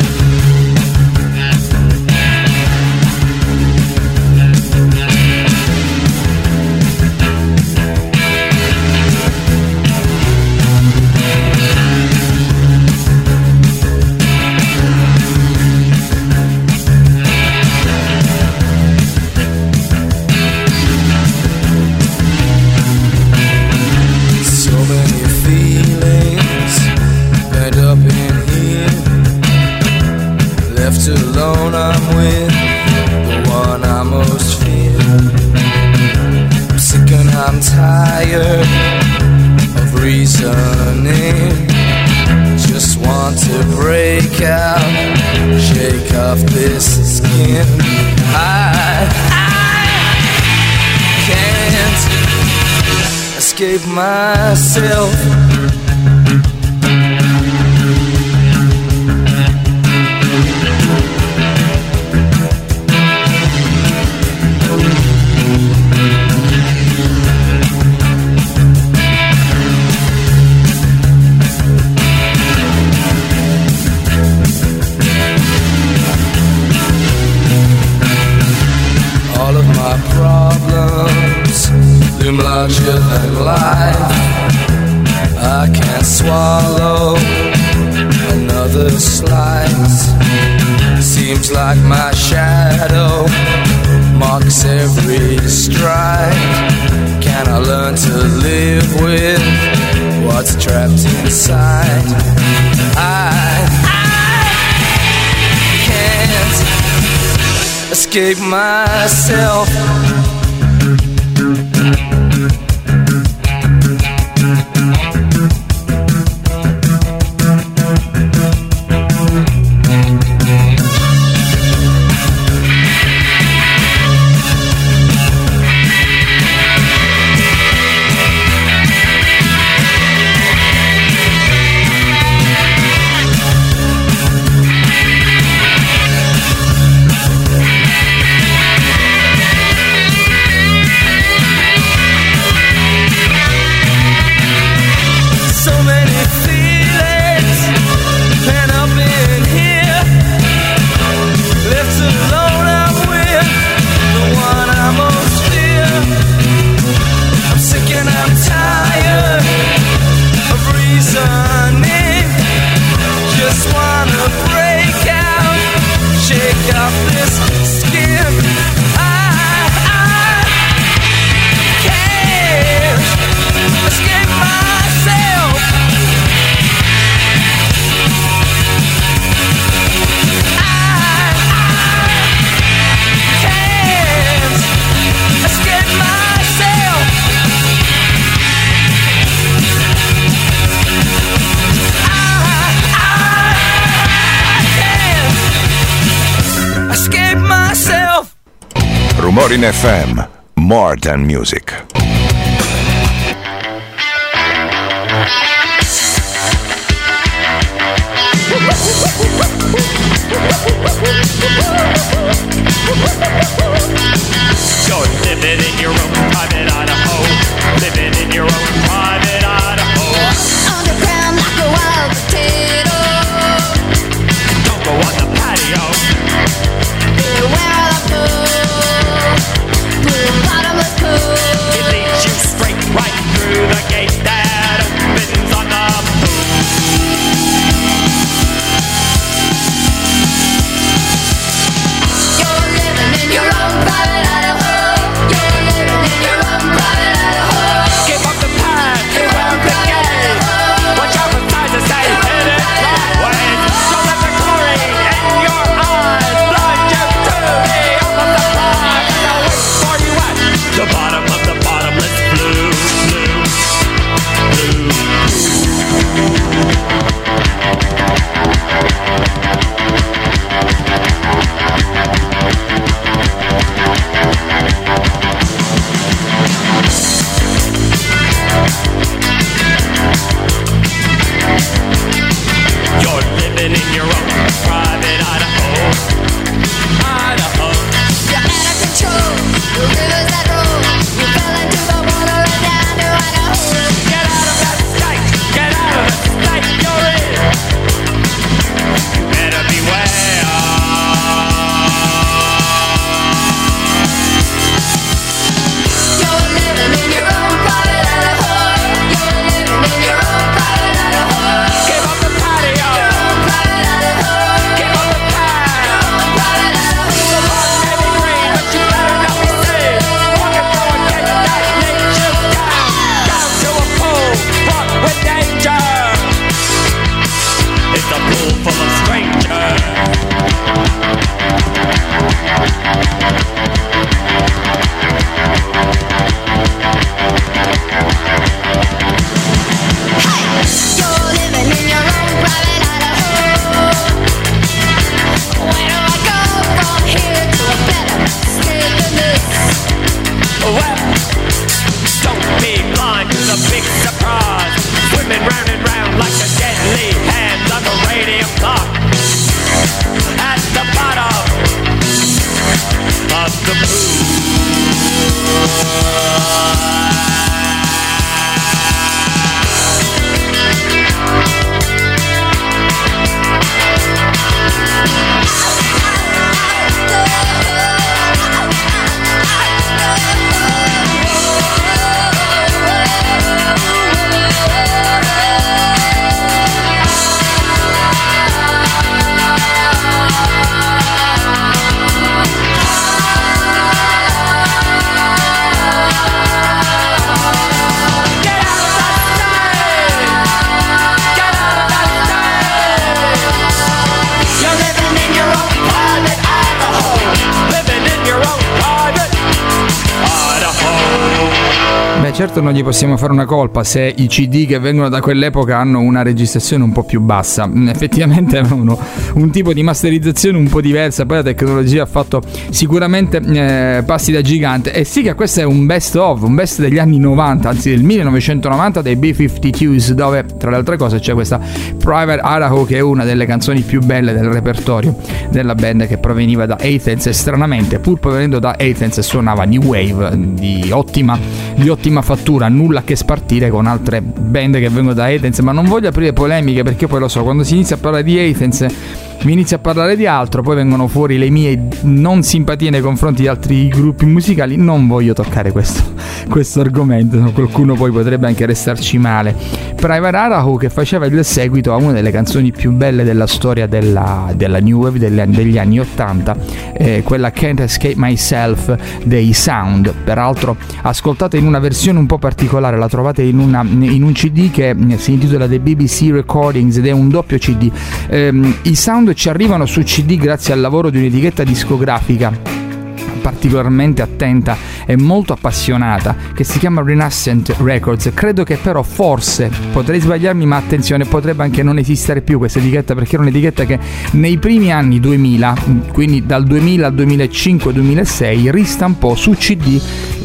Alone I'm with the one I most fear. I'm sick and I'm tired of reasoning. Just want to break out, shake off this skin. I, I can't escape myself. Problems loom larger than life. I can't swallow another slice. Seems like my shadow marks every stride. Can I learn to live with what's trapped inside? I, I can't escape myself. Rumori in F M, More Than Music. You're living in your own private Idaho, living in your own private Idaho. Underground like a wild potato. Don't go on the patio. Beware of the pool, blue bottomless pool. It leads you straight right through the gate that opens on the pool. You're living in your own private Idaho. You're living in your own private Idaho. Give up the past, give up the game. Watch out for signs that say hit it right ways. Don't let the glory in your eyes blind you to the open the prize. Now wait for you at the bottom of the bottomless blue, blue, blue. You're living in your own private Idaho, Idaho. You're out of control. The rivers that roll. You fell into the water and down to Idaho. Get out of that state, get out of the state you're in. You better beware. You're living in your own private Idaho. You're living in your own private Idaho. Give up the patio, Private Idaho. give up the past. Private Idaho. The ball may be green, but you better not be seen. Walking through a gate that leads you down, down to a pool fraught with danger. It's a pool full of strangers. You're living in your own private Idaho. Where do I go from here to a better state than this? Well, don't be blind to the big surprise. Swimming round and round like a deadly hand on the radium clock. At the bottom of the certo non gli possiamo fare una colpa se i C D che vengono da quell'epoca hanno una registrazione un po' più bassa. Effettivamente avevano un tipo di masterizzazione un po' diversa, poi la tecnologia ha fatto sicuramente eh, passi da gigante. E sì che questo è un best of, un best degli anni novanta, anzi del millenovecentonovanta, dei B cinquantadue, dove tra le altre cose c'è questa Private Idaho, che è una delle canzoni più belle del repertorio della band, che proveniva da Athens e stranamente, pur provenendo da Athens, suonava new wave di ottima, di ottima fattura, nulla a che spartire con altre band che vengono da Athens. Ma non voglio aprire polemiche, perché poi lo so, quando si inizia a parlare di Athens mi inizio a parlare di altro, poi vengono fuori le mie non simpatie nei confronti di altri gruppi musicali. Non voglio toccare questo, questo argomento, qualcuno poi potrebbe anche restarci male. Private Idaho, che faceva il seguito a una delle canzoni più belle della storia della, della New Wave degli, degli anni ottanta, eh, quella Can't Escape Myself dei Sound, peraltro ascoltata in una versione un po' particolare, la trovate in, una, in un C D che si intitola The B B C Recordings ed è un doppio C D. Eh, I Sound ci arrivano su C D grazie al lavoro di un'etichetta discografica particolarmente attenta e molto appassionata, che si chiama Renascent Records. Credo che però, forse, potrei sbagliarmi, ma attenzione, potrebbe anche non esistere più questa etichetta, perché era un'etichetta che nei primi anni duemila, quindi dal duemila al duemilacinque duemilasei, ristampò su C D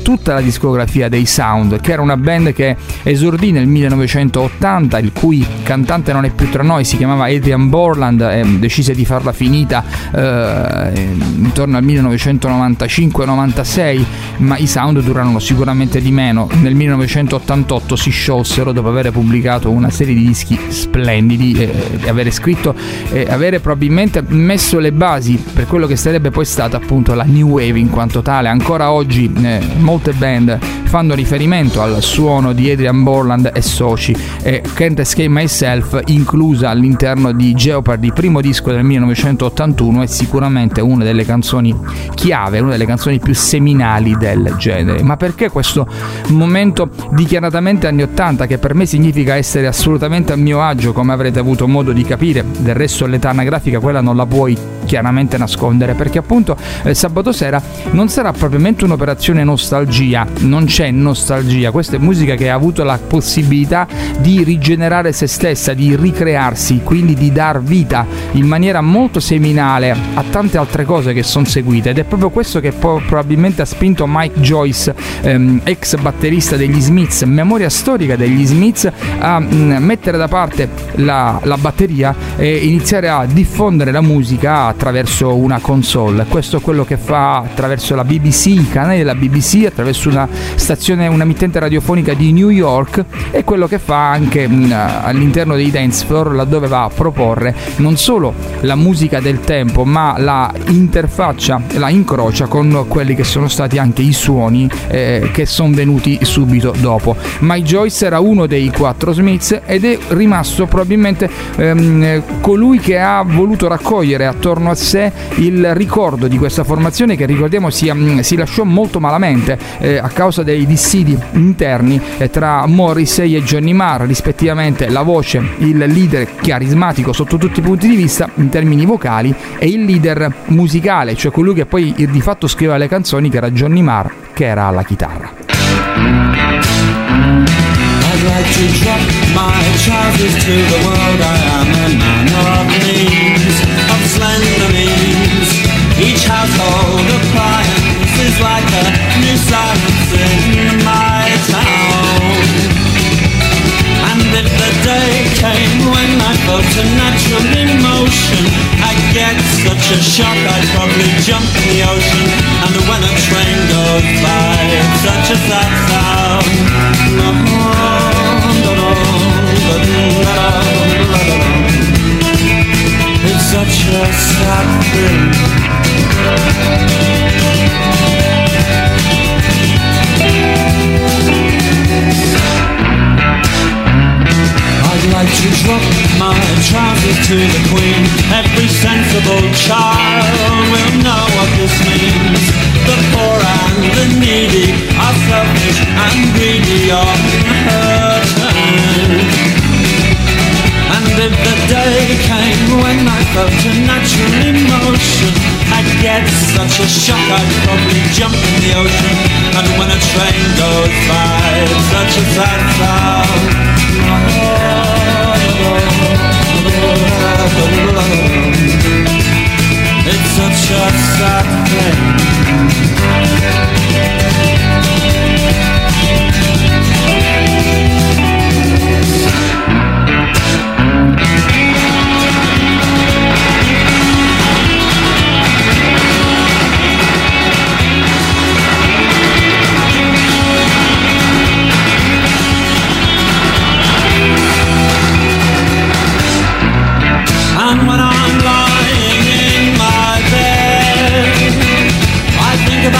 tutta la discografia dei Sound, che era una band che esordì nel millenovecentottanta, il cui cantante non è più tra noi, si chiamava Adrian Borland, e decise di farla finita eh, intorno al millenovecentonovantacinque novantasei, ma i Sound durarono sicuramente di meno. Nel millenovecentottantotto si sciolsero dopo aver pubblicato una serie di dischi splendidi e eh, avere scritto e eh, avere probabilmente messo le basi per quello che sarebbe poi stata appunto la New Wave in quanto tale. Ancora oggi eh, molte band fanno riferimento al suono di Adrian Borland e soci, e Can't Escape Myself, inclusa all'interno di Jeopardy, primo disco del millenovecentottantuno, è sicuramente una delle canzoni chiave, una delle canzoni più seminali del genere. Ma perché questo momento dichiaratamente anni ottanta, che per me significa essere assolutamente a mio agio, come avrete avuto modo di capire? Del resto l'età anagrafica quella non la puoi chiaramente nascondere, perché appunto eh, sabato sera non sarà propriamente un'operazione nostalgia, non c'è nostalgia, questa è musica che ha avuto la possibilità di rigenerare se stessa, di ricrearsi, quindi di dar vita in maniera molto seminale a tante altre cose che sono seguite, ed è proprio questo che poi probabilmente ha spinto Mike Joyce, ehm, ex batterista degli Smiths, memoria storica degli Smiths, a mh, mettere da parte la, la batteria e iniziare a diffondere la musica attraverso una console. Questo è quello che fa attraverso la B B C, i canali della B B C, attraverso una stazione, una emittente radiofonica di New York, e quello che fa anche mh, all'interno dei dance floor, laddove va a proporre non solo la musica del tempo, ma la interfaccia, la incrocia con quelli che sono stati anche i suoni eh, che sono venuti subito dopo. Mike Joyce era uno dei quattro Smiths ed è rimasto probabilmente ehm, colui che ha voluto raccogliere attorno a sé il ricordo di questa formazione, che ricordiamo si, si lasciò molto malamente eh, a causa dei dissidi interni eh, tra Morrissey e Johnny Marr, rispettivamente la voce, il leader carismatico sotto tutti i punti di vista in termini vocali, e il leader musicale, cioè colui che poi di fatto scriveva le canzoni, che era Johnny Marr, che era alla chitarra. I'd like to drop my trousers to the world. I am a man of means, of slender means. Each household appliance is like a new silence in my town. And if the day came when I felt a natural emotion, I'd get such a shock I'd probably jump in the ocean. And when a train goes by, it's such a sad sound. It's such a sad thing. I'd like to drop my trousers to the Queen. Every sensible child will know what this means. The poor and the needy are selfish and greedy on her turn. And if the day came when I felt a natural emotion, I'd get such a shock I'd probably jump in the ocean. And when a train goes by, it's such a sad sound. It's such a sad thing. And when I'm lying in my bed, I think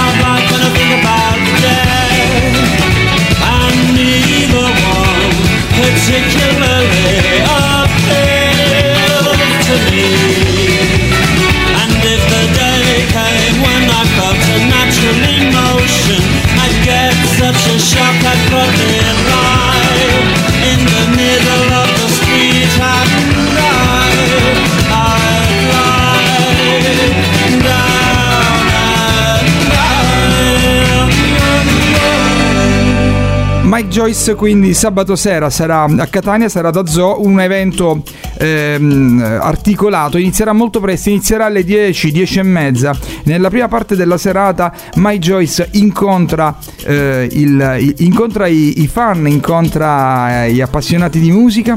Mike Joyce quindi sabato sera sarà a Catania, sarà da Zoo, un evento ehm, articolato, inizierà molto presto, inizierà alle dieci, dieci e mezza. Nella prima parte della serata Mike Joyce incontra, eh, il, incontra i, i fan, incontra eh, gli appassionati di musica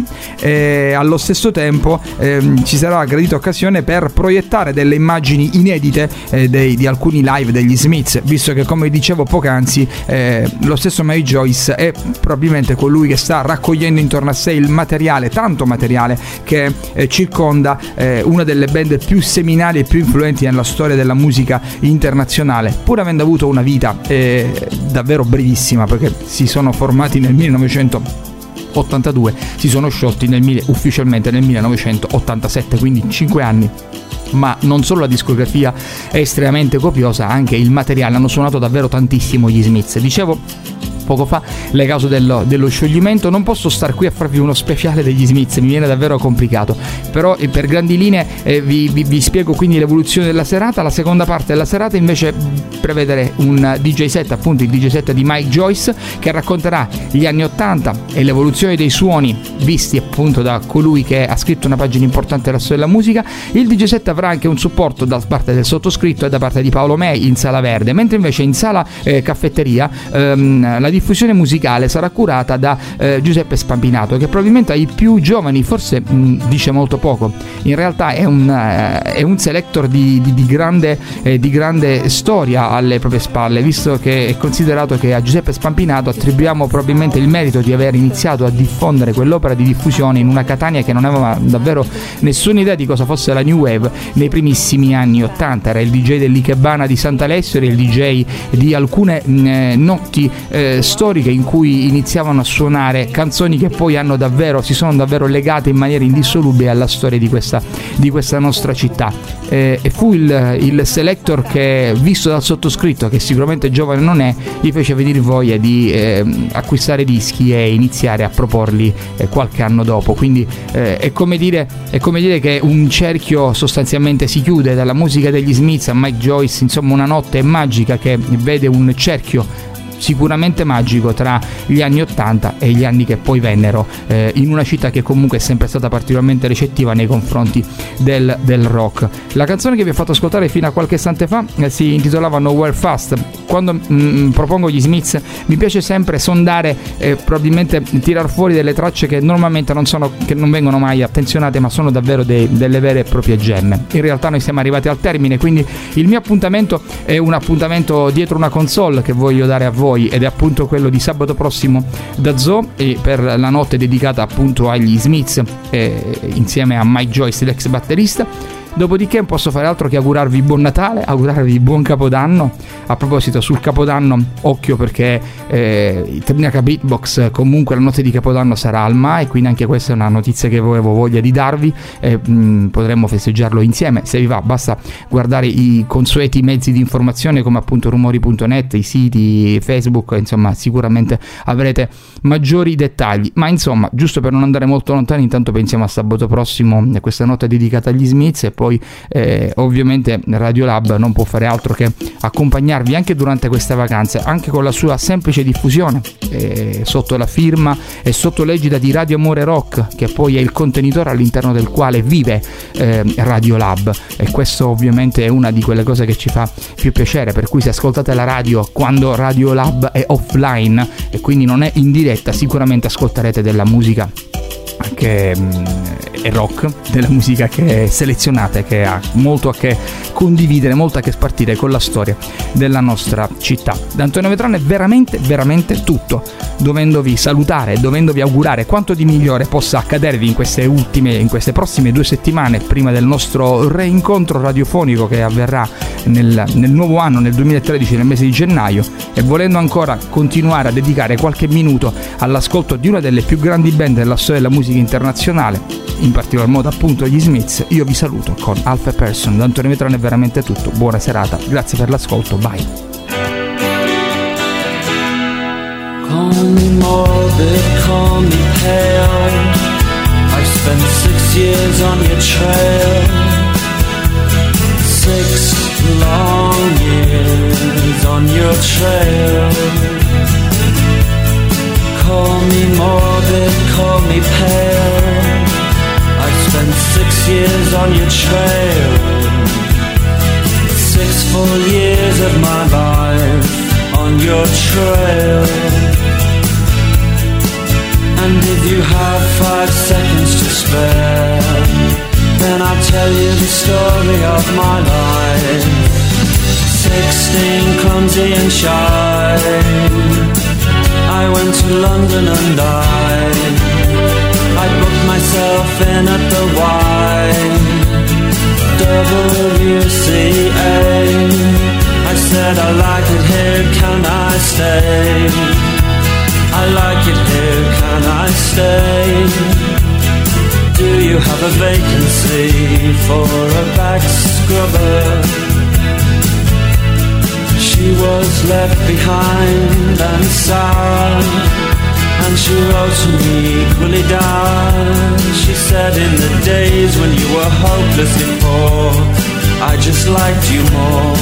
e allo stesso tempo ehm, ci sarà gradita occasione per proiettare delle immagini inedite eh, dei, di alcuni live degli Smiths, visto che, come dicevo poc'anzi, eh, lo stesso Mike Joyce è probabilmente colui che sta raccogliendo intorno a sé il materiale, tanto materiale, che eh, circonda eh, una delle band più seminali e più influenti nella storia della musica internazionale, pur avendo avuto una vita eh, davvero brevissima, perché si sono formati nel millenovecentottantadue, si sono sciolti nel, ufficialmente nel millenovecentottantasette, quindi cinque anni. Ma non solo la discografia è estremamente copiosa, anche il materiale, hanno suonato davvero tantissimo gli Smiths. Dicevo poco fa le cause dello, dello scioglimento, non posso star qui a farvi uno speciale degli Smiths, mi viene davvero complicato, però eh, per grandi linee eh, vi, vi, vi spiego quindi l'evoluzione della serata. La seconda parte della serata invece prevedere un D J set, appunto il D J set di Mike Joyce, che racconterà gli anni ottanta e l'evoluzione dei suoni visti appunto da colui che ha scritto una pagina importante della storia della musica. Il D J set avrà anche un supporto da parte del sottoscritto e da parte di Paolo May in Sala Verde, mentre invece in Sala eh, Caffetteria ehm, la diffusione musicale sarà curata da eh, Giuseppe Spampinato, che probabilmente ai più giovani forse mh, dice molto poco. In realtà è un, uh, è un selector di, di, di, grande, eh, di grande storia alle proprie spalle, visto che è considerato che a Giuseppe Spampinato attribuiamo probabilmente il merito di aver iniziato a diffondere quell'opera di diffusione in una Catania che non aveva davvero nessuna idea di cosa fosse la New Wave nei primissimi anni ottanta. Era il D J dell'Ikebana di Sant'Alessio, era il D J di alcune mh, notti eh, storiche in cui iniziavano a suonare canzoni che poi hanno davvero, si sono davvero legate in maniera indissolubile alla storia di questa, di questa nostra città. Eh, e fu il, il selector che, visto dal sottoscritto, che sicuramente giovane non è, gli fece venire voglia di eh, acquistare dischi e iniziare a proporli eh, qualche anno dopo. Quindi eh, è, come dire, è come dire che un cerchio sostanzialmente si chiude, dalla musica degli Smiths a Mike Joyce, insomma una notte magica che vede un cerchio sicuramente magico tra gli anni ottanta e gli anni che poi vennero eh, in una città che comunque è sempre stata particolarmente recettiva nei confronti del, del rock. La canzone che vi ho fatto ascoltare fino a qualche istante fa eh, si intitolava Nowhere Fast. Quando mh, propongo gli Smiths mi piace sempre sondare, eh, probabilmente tirar fuori delle tracce che normalmente non sono, che non vengono mai attenzionate, ma sono davvero dei, delle vere e proprie gemme. In realtà noi siamo arrivati al termine, quindi il mio appuntamento è un appuntamento dietro una console che voglio dare a voi, ed è appunto quello di sabato prossimo da Zoo, e per la notte dedicata appunto agli Smiths eh, insieme a Mike Joyce, l'ex batterista. Dopodiché non posso fare altro che augurarvi buon Natale, augurarvi buon Capodanno. A proposito, sul Capodanno, occhio, perché eh, il Trinaca Beatbox comunque la notte di Capodanno sarà al M A, e quindi anche questa è una notizia che avevo voglia di darvi. eh, mh, Potremmo festeggiarlo insieme, se vi va basta guardare i consueti mezzi di informazione come appunto rumori punto net, i siti Facebook, insomma sicuramente avrete maggiori dettagli. Ma insomma, giusto per non andare molto lontani, intanto pensiamo a sabato prossimo, questa notte dedicata agli Smiths, e poi Poi eh, ovviamente Radiolab non può fare altro che accompagnarvi anche durante queste vacanze, anche con la sua semplice diffusione eh, sotto la firma e sotto l'egida di Radio Amore Rock, che poi è il contenitore all'interno del quale vive eh, Radiolab. E questo ovviamente è una di quelle cose che ci fa più piacere, per cui se ascoltate la radio quando Radiolab è offline e quindi non è in diretta, sicuramente ascolterete della musica che è rock, della musica che è selezionata e che ha molto a che condividere, molto a che spartire con la storia della nostra città. Da Antonio Vetrano è veramente veramente tutto, dovendovi salutare, dovendovi augurare quanto di migliore possa accadervi in queste ultime, in queste prossime due settimane prima del nostro reincontro radiofonico che avverrà nel, nel nuovo anno, nel duemilatredici, nel mese di gennaio, e volendo ancora continuare a dedicare qualche minuto all'ascolto di una delle più grandi band della storia della musica internazionale, in particolar modo appunto gli Smiths, io vi saluto con Alpha Person. Da Antonio Vetrano è veramente tutto, buona serata, grazie per l'ascolto, bye. Call me morbid, call me pale, I've spent six years on your trail, six long years on your trail. years on your trail, six full years of my life on your trail. And if you have five seconds to spare, then I'll tell you the story of my life. Sixteen, clumsy and shy, I went to London and I I booked myself in at the Y W C A. I said I like it here, can I stay? I like it here, can I stay? Do you have a vacancy for a back scrubber? She was left behind and sour, and she wrote to me equally down. She said in the days when you were hopelessly poor, I just liked you more.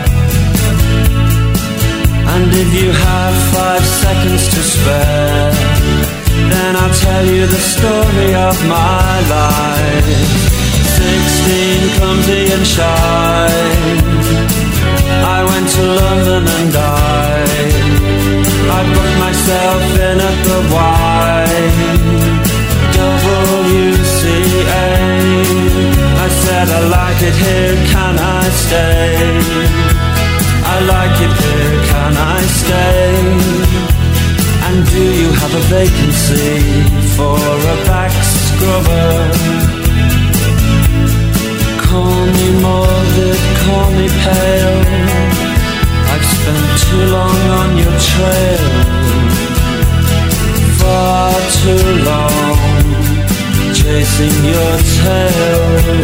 And if you have five seconds to spare, then I'll tell you the story of my life. Sixteen, clumsy and shy, I went to London and I I booked myself in at the Y W C A. I said I like it here, can I stay? I like it here, can I stay? And do you have a vacancy for a back scrubber? Call me morbid, call me pale, I've spent too long on your trail, far too long, chasing your tail.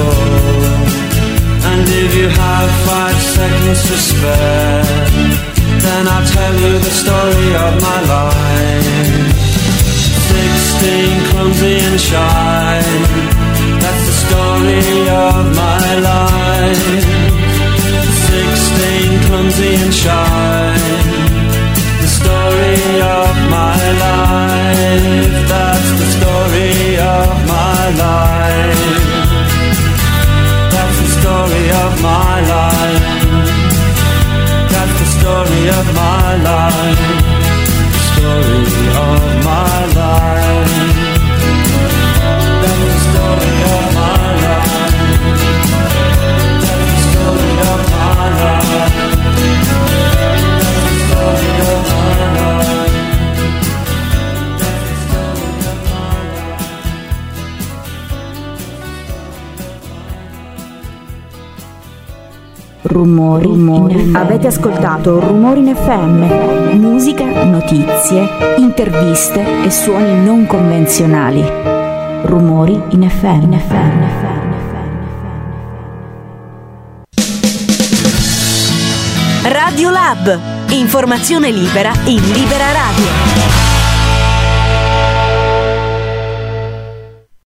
And if you have five seconds to spare, then I'll tell you the story of my life. Sixteen, clumsy and shy, that's the story of my life. Sixteen, clumsy and shy, the story of my life. That's the story of my life. That's the story of my life. That's the story of my life. The story of my life. That's the story of my life. That's the story of my life. That's the story of my life. That's the story of my life. Rumori, rumori. Avete ascoltato Rumori in F M, musica, notizie, interviste e suoni non convenzionali. Rumori in F M. In F M. Radio Lab, informazione libera in Libera Radio.